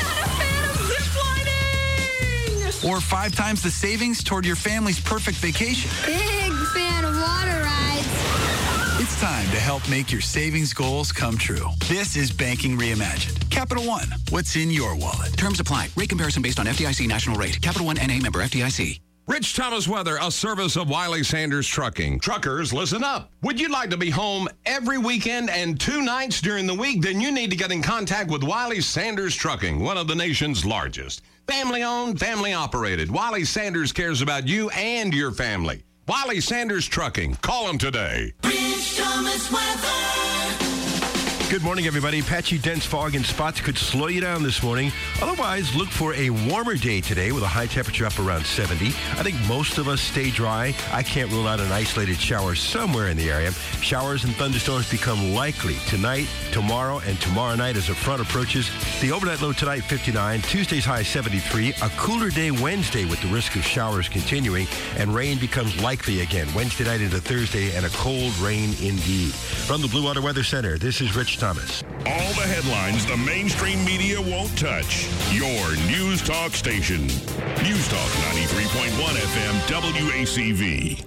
S11: Or five times the savings toward your family's perfect vacation.
S9: Big fan of water rides.
S11: It's time to help make your savings goals come true. This is Banking Reimagined. Capital One, what's in your wallet?
S12: Terms apply. Rate comparison based on F D I C national rate. Capital One N A member F D I C.
S13: Rich Thomas Weather, a service of Wiley Sanders Trucking. Truckers, listen up. Would you like to be home every weekend and two nights during the week? Then you need to get in contact with Wiley Sanders Trucking, one of the nation's largest. Family owned, family operated. Wiley Sanders cares about you and your family. Wiley Sanders Trucking. Call them today.
S9: Rich Thomas Weather.
S14: Good morning, everybody. Patchy, dense fog and spots could slow you down this morning. Otherwise, look for a warmer day today with a high temperature up around seventy. I think most of us stay dry. I can't rule out an isolated shower somewhere in the area. Showers and thunderstorms become likely tonight, tomorrow, and tomorrow night as a front approaches. The overnight low tonight, fifty-nine. Tuesday's high, seventy-three. A cooler day Wednesday with the risk of showers continuing, and rain becomes likely again Wednesday night into Thursday, and a cold rain indeed. From the Blue Water Weather Center, this is Rich Thomas.
S15: All the headlines the mainstream media won't touch. Your News Talk station. News Talk ninety-three point one F M W A C V.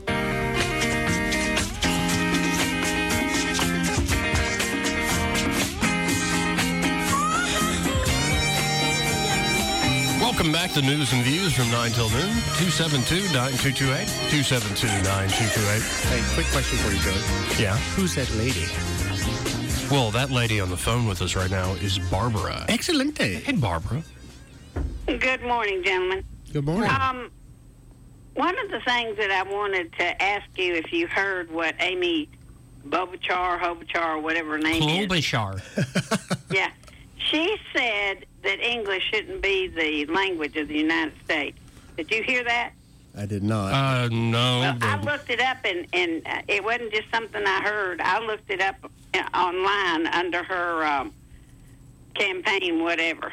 S1: Welcome back to News and Views from nine till noon. two seven two, nine two two eight. two seven two, nine two two eight.
S3: Hey, quick question for you, Joey.
S1: Yeah?
S3: Who's that lady?
S1: Well, that lady on the phone with us right now is Barbara.
S3: Excelente.
S1: Hey, Barbara.
S16: Good morning, gentlemen.
S3: Good morning.
S16: Um, one of the things that I wanted to ask you, if you heard what Amy Klobuchar, Klobuchar, whatever her name is.
S1: Klobuchar.
S16: Yeah. She said that English shouldn't be the language of the United States. Did you hear that?
S3: I did not.
S1: Uh, no.
S16: Well, I
S1: but-
S16: looked it up, and, and uh, it wasn't just something I heard. I looked it up uh, online under her um, campaign, whatever.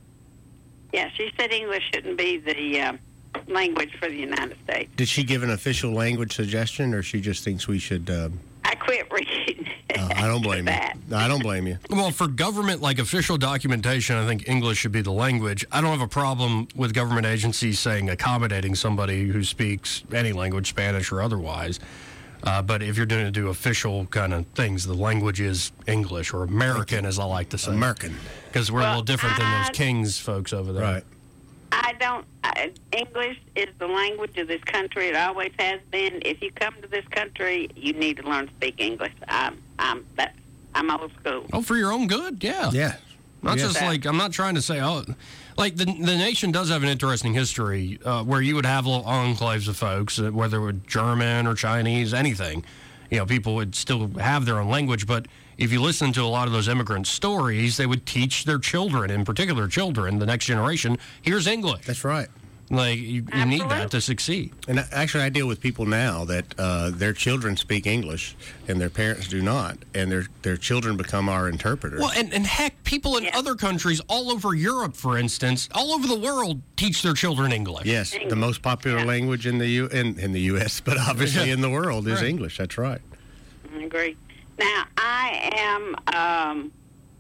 S16: Yeah, she said English shouldn't be the uh, language for the United States.
S3: Did she give an official language suggestion, or she just thinks we should... Uh,
S16: I quit reading.
S3: uh, I don't blame you. I don't blame you.
S1: Well, for government, like official documentation, I think English should be the language. I don't have a problem with government agencies saying accommodating somebody who speaks any language, Spanish or otherwise. Uh, but if you're going to do official kind of things, the language is English, or American, as I like to say.
S3: American.
S1: Because we're
S16: Well,
S1: a little different than
S16: I-
S1: those Kings folks over there.
S3: Right.
S16: I don't. I, English is the language of this country. It always has been. If you come to this country, you need to learn to speak English. I'm. I'm. That's. I'm old school.
S1: Oh, for your own good, yeah.
S3: Yeah.
S1: Not
S3: Yeah.
S1: just like, I'm not trying to say, oh, like the the nation does have an interesting history uh, where you would have little enclaves of folks, uh, whether it were German or Chinese, anything. You know, people would still have their own language, but if you listen to a lot of those immigrant stories, they would teach their children, in particular children, the next generation, here's English.
S3: That's right.
S1: Like, you, you need that to succeed.
S3: And actually, I deal with people now that uh, their children speak English and their parents do not, and their their children become our interpreters.
S1: Well, and, and heck, people in other countries, all over Europe, for instance, all over the world, teach their children English.
S3: Yes, the most popular language in the U in, in the U S, but obviously
S1: Yeah.
S3: in the world is
S1: Right.
S3: English. That's right.
S16: I agree. Now, I am um,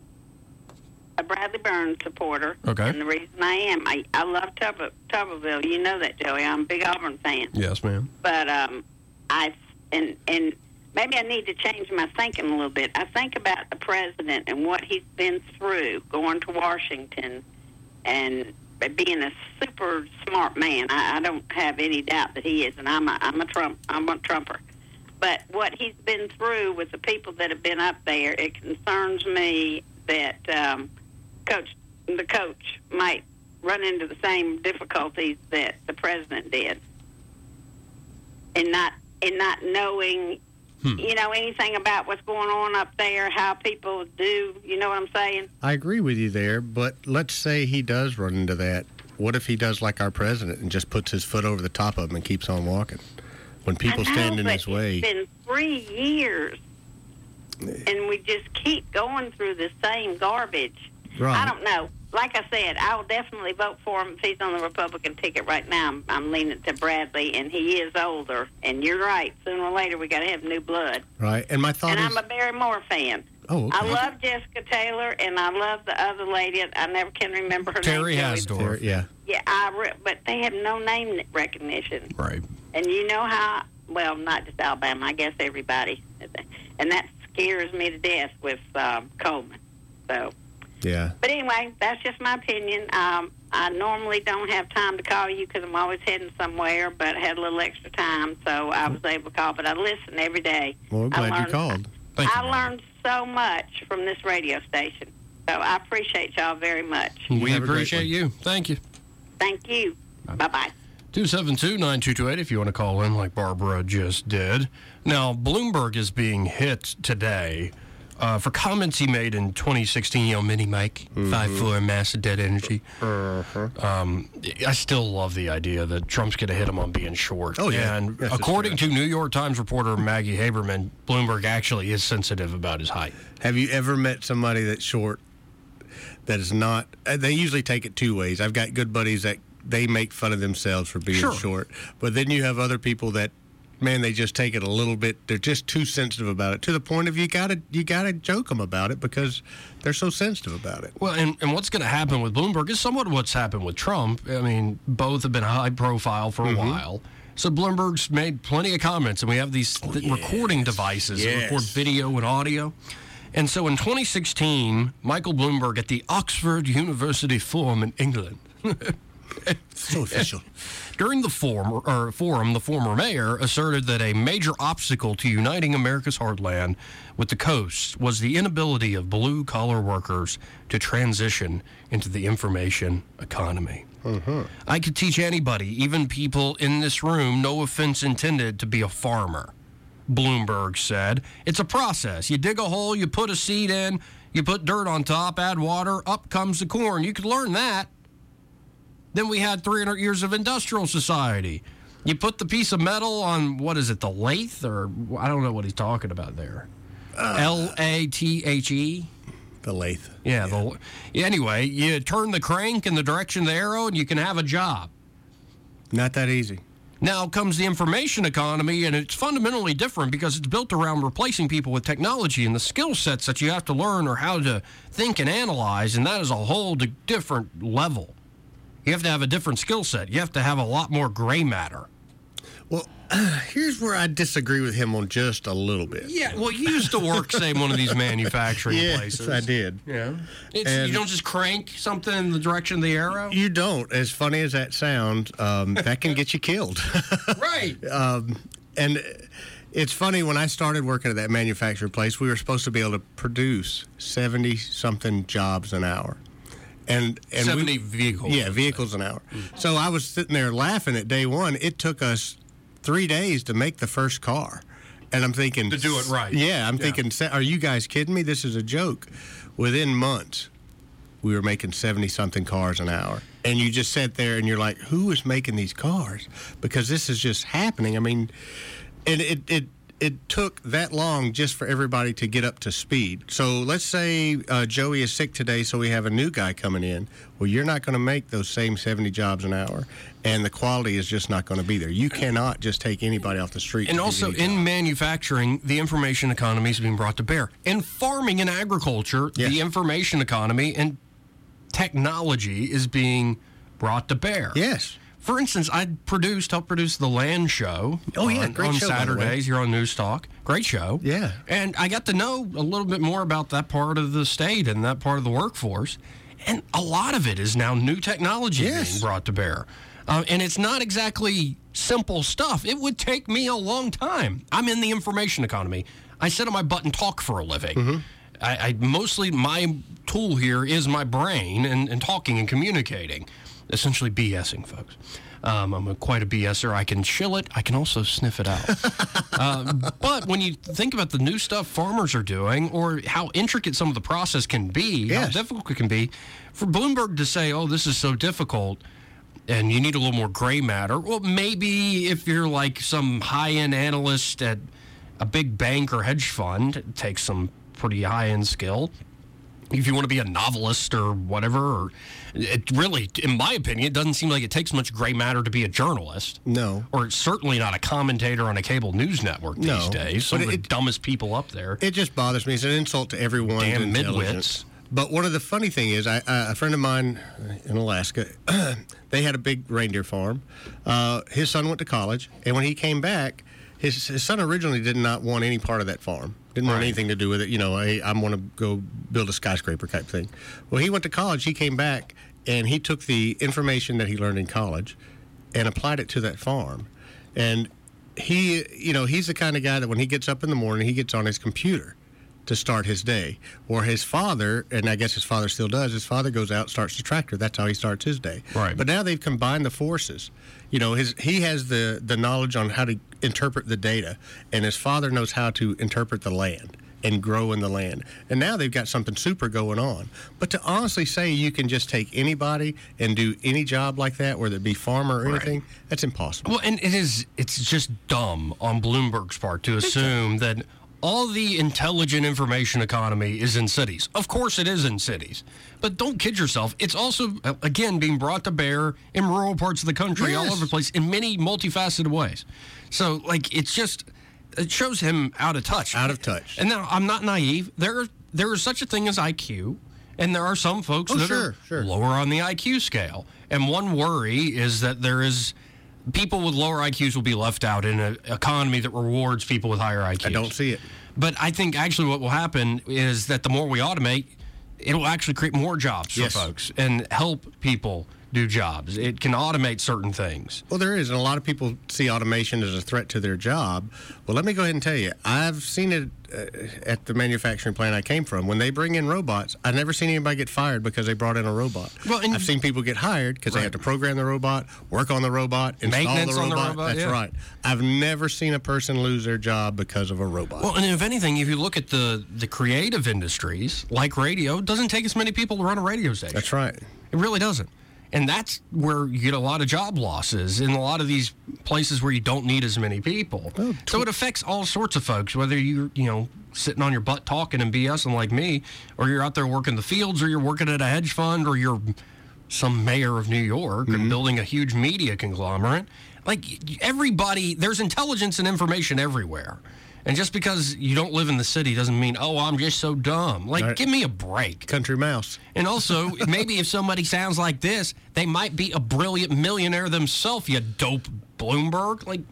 S16: a Bradley Burns supporter.
S1: Okay.
S16: And the reason I am, I, I love Tub- Tuberville. You know that, Joey. I'm a big Auburn fan.
S1: Yes, ma'am.
S16: But um, I and and maybe I need to change my thinking a little bit. I think about the president and what he's been through, going to Washington, and being a super smart man. I, I don't have any doubt that he is, and I'm a I'm a Trump I'm a Trumper. But what he's been through with the people that have been up there, it concerns me that um, coach the coach might run into the same difficulties that the president did, in not in not knowing
S1: Hmm.
S16: you know, anything about what's going on up there, how people do, you know what I'm saying?
S3: I agree with you there, but let's say he does run into that. What if he does like our president and just puts his foot over the top of him and keeps on walking? When people
S16: I know,
S3: stand in
S16: but
S3: his way.
S16: It's been three years, and we just keep going through the same garbage.
S3: Right.
S16: I don't know. Like I said, I will definitely vote for him if he's on the Republican ticket right now. I'm, I'm leaning to Bradley, and he is older. And you're right. Sooner or later, we got to have new blood.
S3: Right. And my thought
S16: and
S3: is...
S16: I'm a Barry Moore fan.
S3: Oh, okay.
S16: I love Jessica Taylor, and I love the other lady. I never can remember her
S1: Terry
S16: name.
S1: Hasdorf.
S3: Terry, yeah.
S16: Yeah, I re- but they have no name recognition.
S1: Right.
S16: And you know how, well, not just Alabama, I guess everybody. And that scares me to death with um, Coleman. So,
S3: Yeah.
S16: but anyway, that's just my opinion. Um, I normally don't have time to call you because I'm always heading somewhere, but I had a little extra time, so I was able to call. But I listen every day.
S3: Well, we're
S16: I
S3: glad
S16: learned,
S3: you called.
S1: Thank
S16: I
S1: you,
S16: learned so much from this radio station. So I appreciate y'all very much.
S1: We
S3: Have a great
S1: appreciate
S3: one.
S1: you. Thank you.
S16: Thank you. Bye-bye.
S1: two seven two, nine two two eight if you want to call in like Barbara just did. Now, Bloomberg is being hit today uh, for comments he made in twenty sixteen, you know, Mini Mike,
S3: Mm-hmm.
S1: five floor mass of dead energy.
S3: Uh-huh.
S1: Um, I still love the idea that Trump's going to hit him on being short.
S3: Oh, yeah.
S1: And
S3: Yes, it's
S1: according
S3: true.
S1: to New York Times reporter Maggie Haberman, Bloomberg actually is sensitive about his height.
S3: Have you ever met somebody that's short that is not... uh, They usually take it two ways. I've got good buddies that they make fun of themselves for being
S1: Sure.
S3: short. But then you have other people that, man, they just take it a little bit. They're just too sensitive about it to the point of you gotta you gotta joke them about it because they're so sensitive about it.
S1: Well, and, and what's going to happen with Bloomberg is somewhat what's happened with Trump. I mean, both have been high profile for a while. So Bloomberg's made plenty of comments, and we have these th- recording devices that record
S3: Yes.
S1: video and audio. And so in twenty sixteen, Michael Bloomberg at the Oxford University Forum in England.
S3: So official.
S1: During the forum, or forum, the former mayor asserted that a major obstacle to uniting America's heartland with the coast was the inability of blue-collar workers to transition into the information economy.
S3: Mm-hmm.
S1: I could teach anybody, even people in this room, no offense intended, to be a farmer, Bloomberg said. It's a process. You dig a hole, you put a seed in, you put dirt on top, add water, up comes the corn. You could learn that. Then we had three hundred years of industrial society. You put the piece of metal on, what is it, the lathe? Or I don't know what he's talking about there.
S3: Uh,
S1: L A T H E?
S3: The lathe.
S1: Yeah. The, yeah, anyway, you turn the crank in the direction of the arrow and you can have a job.
S3: Not that easy.
S1: Now comes the information economy, and it's fundamentally different because it's built around replacing people with technology, and the skill sets that you have to learn are how to think and analyze, and that is a whole di- different level. You have to have a different skill set. You have to have a lot more gray matter.
S3: Well, uh, here's where I disagree with him on just a little bit.
S1: Yeah, well, you used to work, say, in one of these manufacturing
S3: yes,
S1: places.
S3: I did.
S1: Yeah. It's,
S3: And-
S1: you don't just crank something in the direction of the arrow?
S3: You don't. As funny as that sounds, um, that can get you killed.
S1: Right.
S3: Um, and it's funny, when I started working at that manufacturing place, we were supposed to be able to produce seventy-something jobs an hour. And, and
S1: seventy
S3: we,
S1: vehicles.
S3: Yeah, vehicles an hour. So I was sitting there laughing at day one. It took us three days to make the first car. And I'm thinking...
S1: To do it right.
S3: Yeah, I'm
S1: Yeah.
S3: thinking, are you guys kidding me? This is a joke. Within months, we were making seventy-something cars an hour. And you just sat there and you're like, who is making these cars? Because this is just happening. I mean, and it, it, it took that long just for everybody to get up to speed. So let's say uh, Joey is sick today, so we have a new guy coming in. Well, you're not going to make those same seventy jobs an hour, and the quality is just not going to be there. You cannot just take anybody off the street.
S1: And
S3: to do
S1: also
S3: any
S1: in
S3: job.
S1: manufacturing, the information economy is being brought to bear. In farming and agriculture,
S3: Yes.
S1: the information economy and technology is being brought to bear.
S3: Yes.
S1: For instance, I produced, helped produce the Land Show.
S3: Oh, yeah,
S1: on,
S3: great
S1: on
S3: show, by the way.
S1: Saturdays here on News Talk. Great show.
S3: Yeah.
S1: And I got to know a little bit more about that part of the state and that part of the workforce. And a lot of it is now new technology
S3: Yes.
S1: being brought to bear. Uh, and it's not exactly simple stuff. It would take me a long time. I'm in the information economy. I sit on my butt and talk for a living.
S3: Mm-hmm.
S1: I, I mostly, my tool here is my brain and, and talking and communicating. essentially BSing, folks. Um, I'm a, quite a BSer. I can chill it. I can also sniff it out. uh, but when you think about the new stuff farmers are doing, or how intricate some of the process can be,
S3: Yes.
S1: how difficult it can be, for Bloomberg to say, "Oh, this is so difficult," and you need a little more gray matter. Well, maybe if you're like some high-end analyst at a big bank or hedge fund, it takes some pretty high-end skill. If you want to be a novelist or whatever, or it really, in my opinion, it doesn't seem like it takes much gray matter to be a journalist.
S3: No.
S1: Or it's certainly not a commentator on a cable news network these
S3: No.
S1: days. Some
S3: But
S1: of the
S3: it-
S1: dumbest people up there.
S3: It just bothers me. It's an insult to everyone's
S1: Damn
S3: intelligence.
S1: midwits.
S3: But one of the funny thing is, I, I, a friend of mine in Alaska, they had a big reindeer farm. Uh, his son went to college, and when he came back, his, his son originally did not want any part of that farm. Didn't want
S1: Right.
S3: anything to do with it. You know, hey, I want to go build a skyscraper type thing. Well, he went to college. He came back, and he took the information that he learned in college and applied it to that farm. And he, you know, he's the kind of guy that when he gets up in the morning, he gets on his computer to start his day. Or his father, and I guess his father still does, his father goes out, starts the tractor. That's how he starts his day.
S1: Right.
S3: But now they've combined the forces. You know, his he has the, the knowledge on how to interpret the data, and his father knows how to interpret the land and grow in the land. And now they've got something super going on. But to honestly say you can just take anybody and do any job like that, whether it be farmer or anything, that's impossible.
S1: Well, and it is, it's just dumb on Bloomberg's part to assume that all the intelligent information economy is in cities. Of course it is in cities. But don't kid yourself. It's also, uh, again, being brought to bear in rural parts of the country, all
S3: Yes.
S1: over the place, in many multifaceted ways. So, like, it's just, it shows him out of touch.
S3: Out of touch.
S1: And now, I'm not naive. There, there is such a thing as I Q, and there are some folks
S3: Oh,
S1: that
S3: sure,
S1: are
S3: sure.
S1: lower on the I Q scale. And one worry is that there is people with lower I Qs will be left out in an economy that rewards people with higher I Qs.
S3: I don't see it.
S1: But I think actually what will happen is that the more we automate, it will actually create more jobs for
S3: Yes.
S1: folks and help people do jobs. It can automate certain things.
S3: Well, there is, and a lot of people see automation as a threat to their job. Well, let me go ahead and tell you, I've seen it uh, at the manufacturing plant I came from. When they bring in robots, I've never seen anybody get fired because they brought in a robot.
S1: Well, and-
S3: I've seen people get hired because they have to program the robot, work on the robot, install
S1: Maintenance
S3: the
S1: on
S3: robot.
S1: the robot,
S3: That's
S1: yeah.
S3: right. I've never seen a person lose their job because of a robot.
S1: Well, and if anything, if you look at the, the creative industries, like radio, it doesn't take as many people to run a radio station.
S3: That's right.
S1: It really doesn't. And that's where you get a lot of job losses in a lot of these places where you don't need as many people.
S3: Oh,
S1: So it affects all sorts of folks, whether you're, you know, sitting on your butt talking and BSing like me, or you're out there working the fields, or you're working at a hedge fund, or you're some mayor of New York
S3: Mm-hmm.
S1: and building a huge media conglomerate. Like, everybody, there's intelligence and information everywhere. And just because you don't live in the city doesn't mean, oh, I'm just so dumb. Like,
S3: Right.
S1: give me a break.
S3: Country mouse.
S1: And also, maybe if somebody sounds like this, they might be a brilliant millionaire themselves, you dope Bloomberg. Like,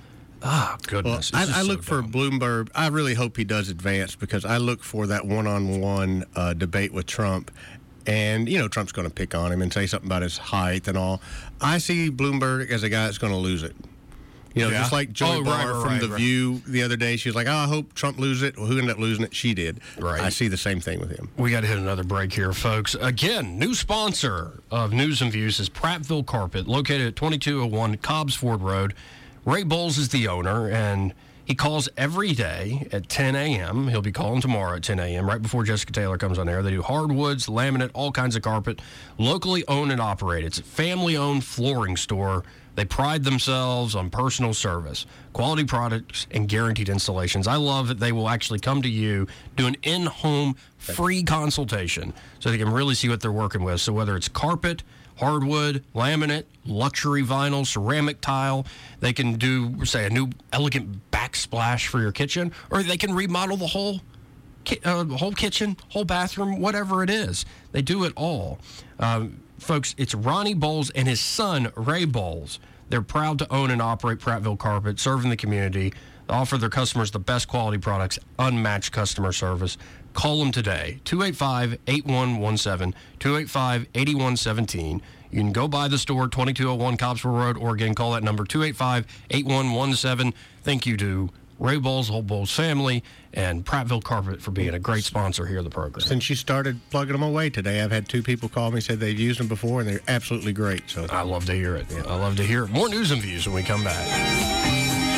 S1: oh,
S3: Well,
S1: goodness.
S3: I,
S1: This is
S3: I
S1: so
S3: look for
S1: dumb.
S3: Bloomberg. I really hope he does advance because I look for that one-on-one uh, debate with Trump. And, you know, Trump's going to pick on him and say something about his height and all. I see Bloomberg as a guy that's going to lose it. You know,
S1: Yeah.
S3: just like Joey
S1: Oh, right,
S3: Barr
S1: right,
S3: from
S1: right,
S3: The
S1: right.
S3: View the other day. She was like, oh, I hope Trump loses it. Well, who ended up losing it? She did.
S1: Right.
S3: I see the same thing with him.
S1: We got to hit another break here, folks. Again, new sponsor of News and Views is Prattville Carpet, located at twenty-two oh one Cobbs Ford Road. Ray Bowles is the owner, and he calls every day at ten a.m. He'll be calling tomorrow at ten a.m., right before Jessica Taylor comes on air. They do hardwoods, laminate, all kinds of carpet, locally owned and operated. It's a family-owned flooring store. They pride themselves on personal service, quality products, and guaranteed installations. I love that they will actually come to you, do an in-home free consultation so they can really see what they're working with. So whether it's carpet, hardwood, laminate, luxury vinyl, ceramic tile, they can do, say, a new elegant backsplash for your kitchen, or they can remodel the whole ki- uh, whole kitchen, whole bathroom, whatever it is. They do it all. Um, folks, it's Ronnie Bowles and his son, Ray Bowles. They're proud to own and operate Prattville Carpet, serving the community. They offer their customers the best quality products, unmatched customer service. Call them today, two eight five, eight one one seven, two eight five, eight one one seven. You can go by the store, twenty-two oh one Cobbsville Road, or again, call that number, two eight five, eight one one seven. Thank you to Ray Bowles, whole Bowles family, and Prattville Carpet for being a great sponsor here of the program.
S3: Since you started plugging them away today, I've had two people call me, said they've used them before, and they're absolutely great. So
S1: I love to hear it. Yeah. I love to hear it. More news and views when we come back.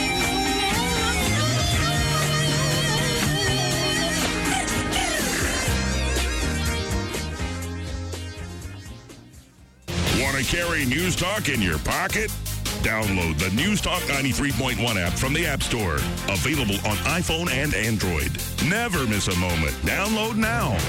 S15: Want to carry News Talk in your pocket? Download the News Talk ninety-three point one app from the App Store. Available on iPhone and Android. Never miss a moment. Download now.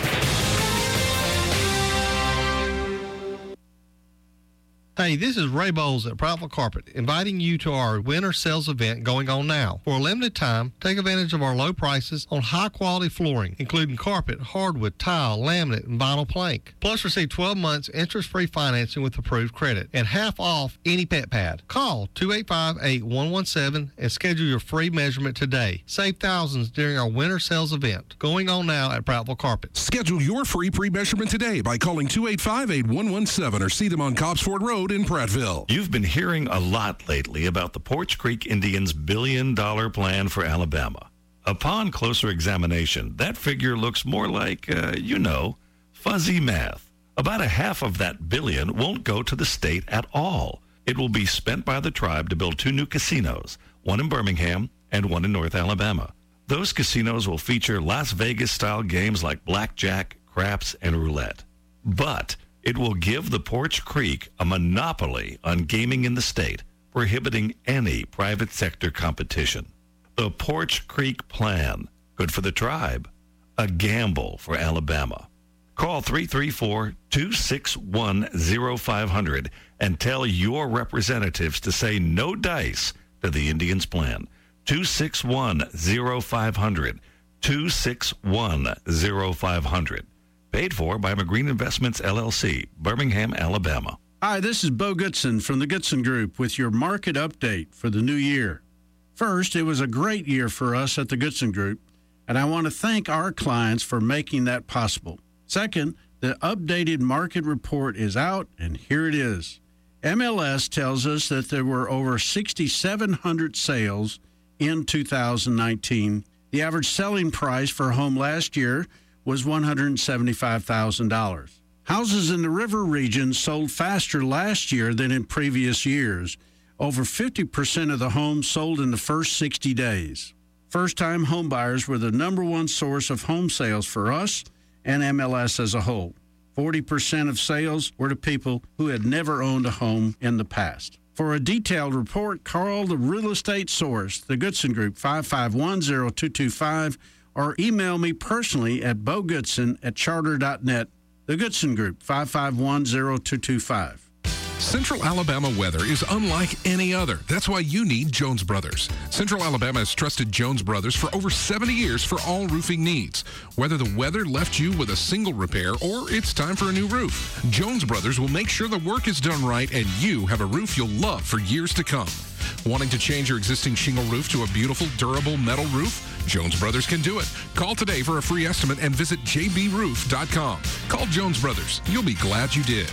S17: Hey, this is Ray Bowles at Prattville Carpet, inviting you to our winter sales event going on now. For a limited time, take advantage of our low prices on high-quality flooring, including carpet, hardwood, tile, laminate, and vinyl plank. Plus, receive twelve months interest-free financing with approved credit and half off any pet pad. Call two eight five, eight one one seven and schedule your free measurement today. Save thousands during our winter sales event going on now at Prattville Carpet.
S18: Schedule your free pre-measurement today by calling two eight five, eight one one seven or see them on Cobbsford Road in Prattville.
S7: You've been hearing a lot lately about the Porch Creek Indians' billion-dollar plan for Alabama. Upon closer examination, that figure looks more like, uh, you know, fuzzy math. About a half of that billion won't go to the state at all. It will be spent by the tribe to build two new casinos, one in Birmingham and one in North Alabama. Those casinos will feature Las Vegas-style games like blackjack, craps, and roulette. But it will give the Porch Creek a monopoly on gaming in the state, prohibiting any private sector competition. The Porch Creek Plan, good for the tribe, a gamble for Alabama. Call three three four, two six one, zero five zero zero and tell your representatives to say no dice to the Indians' plan. two six one, zero five zero zero, two six one, zero five zero zero. Paid for by McGreen Investments, L L C, Birmingham, Alabama.
S19: Hi, this is Bo Goodson from the Goodson Group with your market update for the new year. First, it was a great year for us at the Goodson Group, and I want to thank our clients for making that possible. Second, the updated market report is out, and here it is. M L S tells us that there were over six thousand seven hundred sales in two thousand nineteen. The average selling price for a home last year was one hundred seventy-five thousand dollars. Houses in the river region sold faster last year than in previous years. Over fifty percent of the homes sold in the first sixty days. First-time home buyers were the number one source of home sales for us and M L S as a whole. forty percent of sales were to people who had never owned a home in the past. For a detailed report, call the Real Estate Source, the Goodson Group, five five one, zero two two five, or email me personally at bogoodson at charter dot net. The Goodson Group, five five one, zero two two five.
S18: Central Alabama weather is unlike any other. That's why you need Jones Brothers. Central Alabama has trusted Jones Brothers for over seventy years for all roofing needs. Whether the weather left you with a single repair or it's time for a new roof, Jones Brothers will make sure the work is done right and you have a roof you'll love for years to come. Wanting to change your existing shingle roof to a beautiful, durable metal roof? Jones Brothers can do it. Call today for a free estimate and visit j b roof dot com. Call Jones Brothers. You'll be glad you did.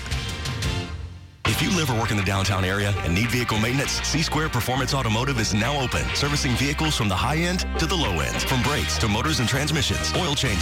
S20: If you live or work in the downtown area and need vehicle maintenance, C-Square Performance Automotive is now open, servicing vehicles from the high end to the low end. From brakes to motors and transmissions, oil changes,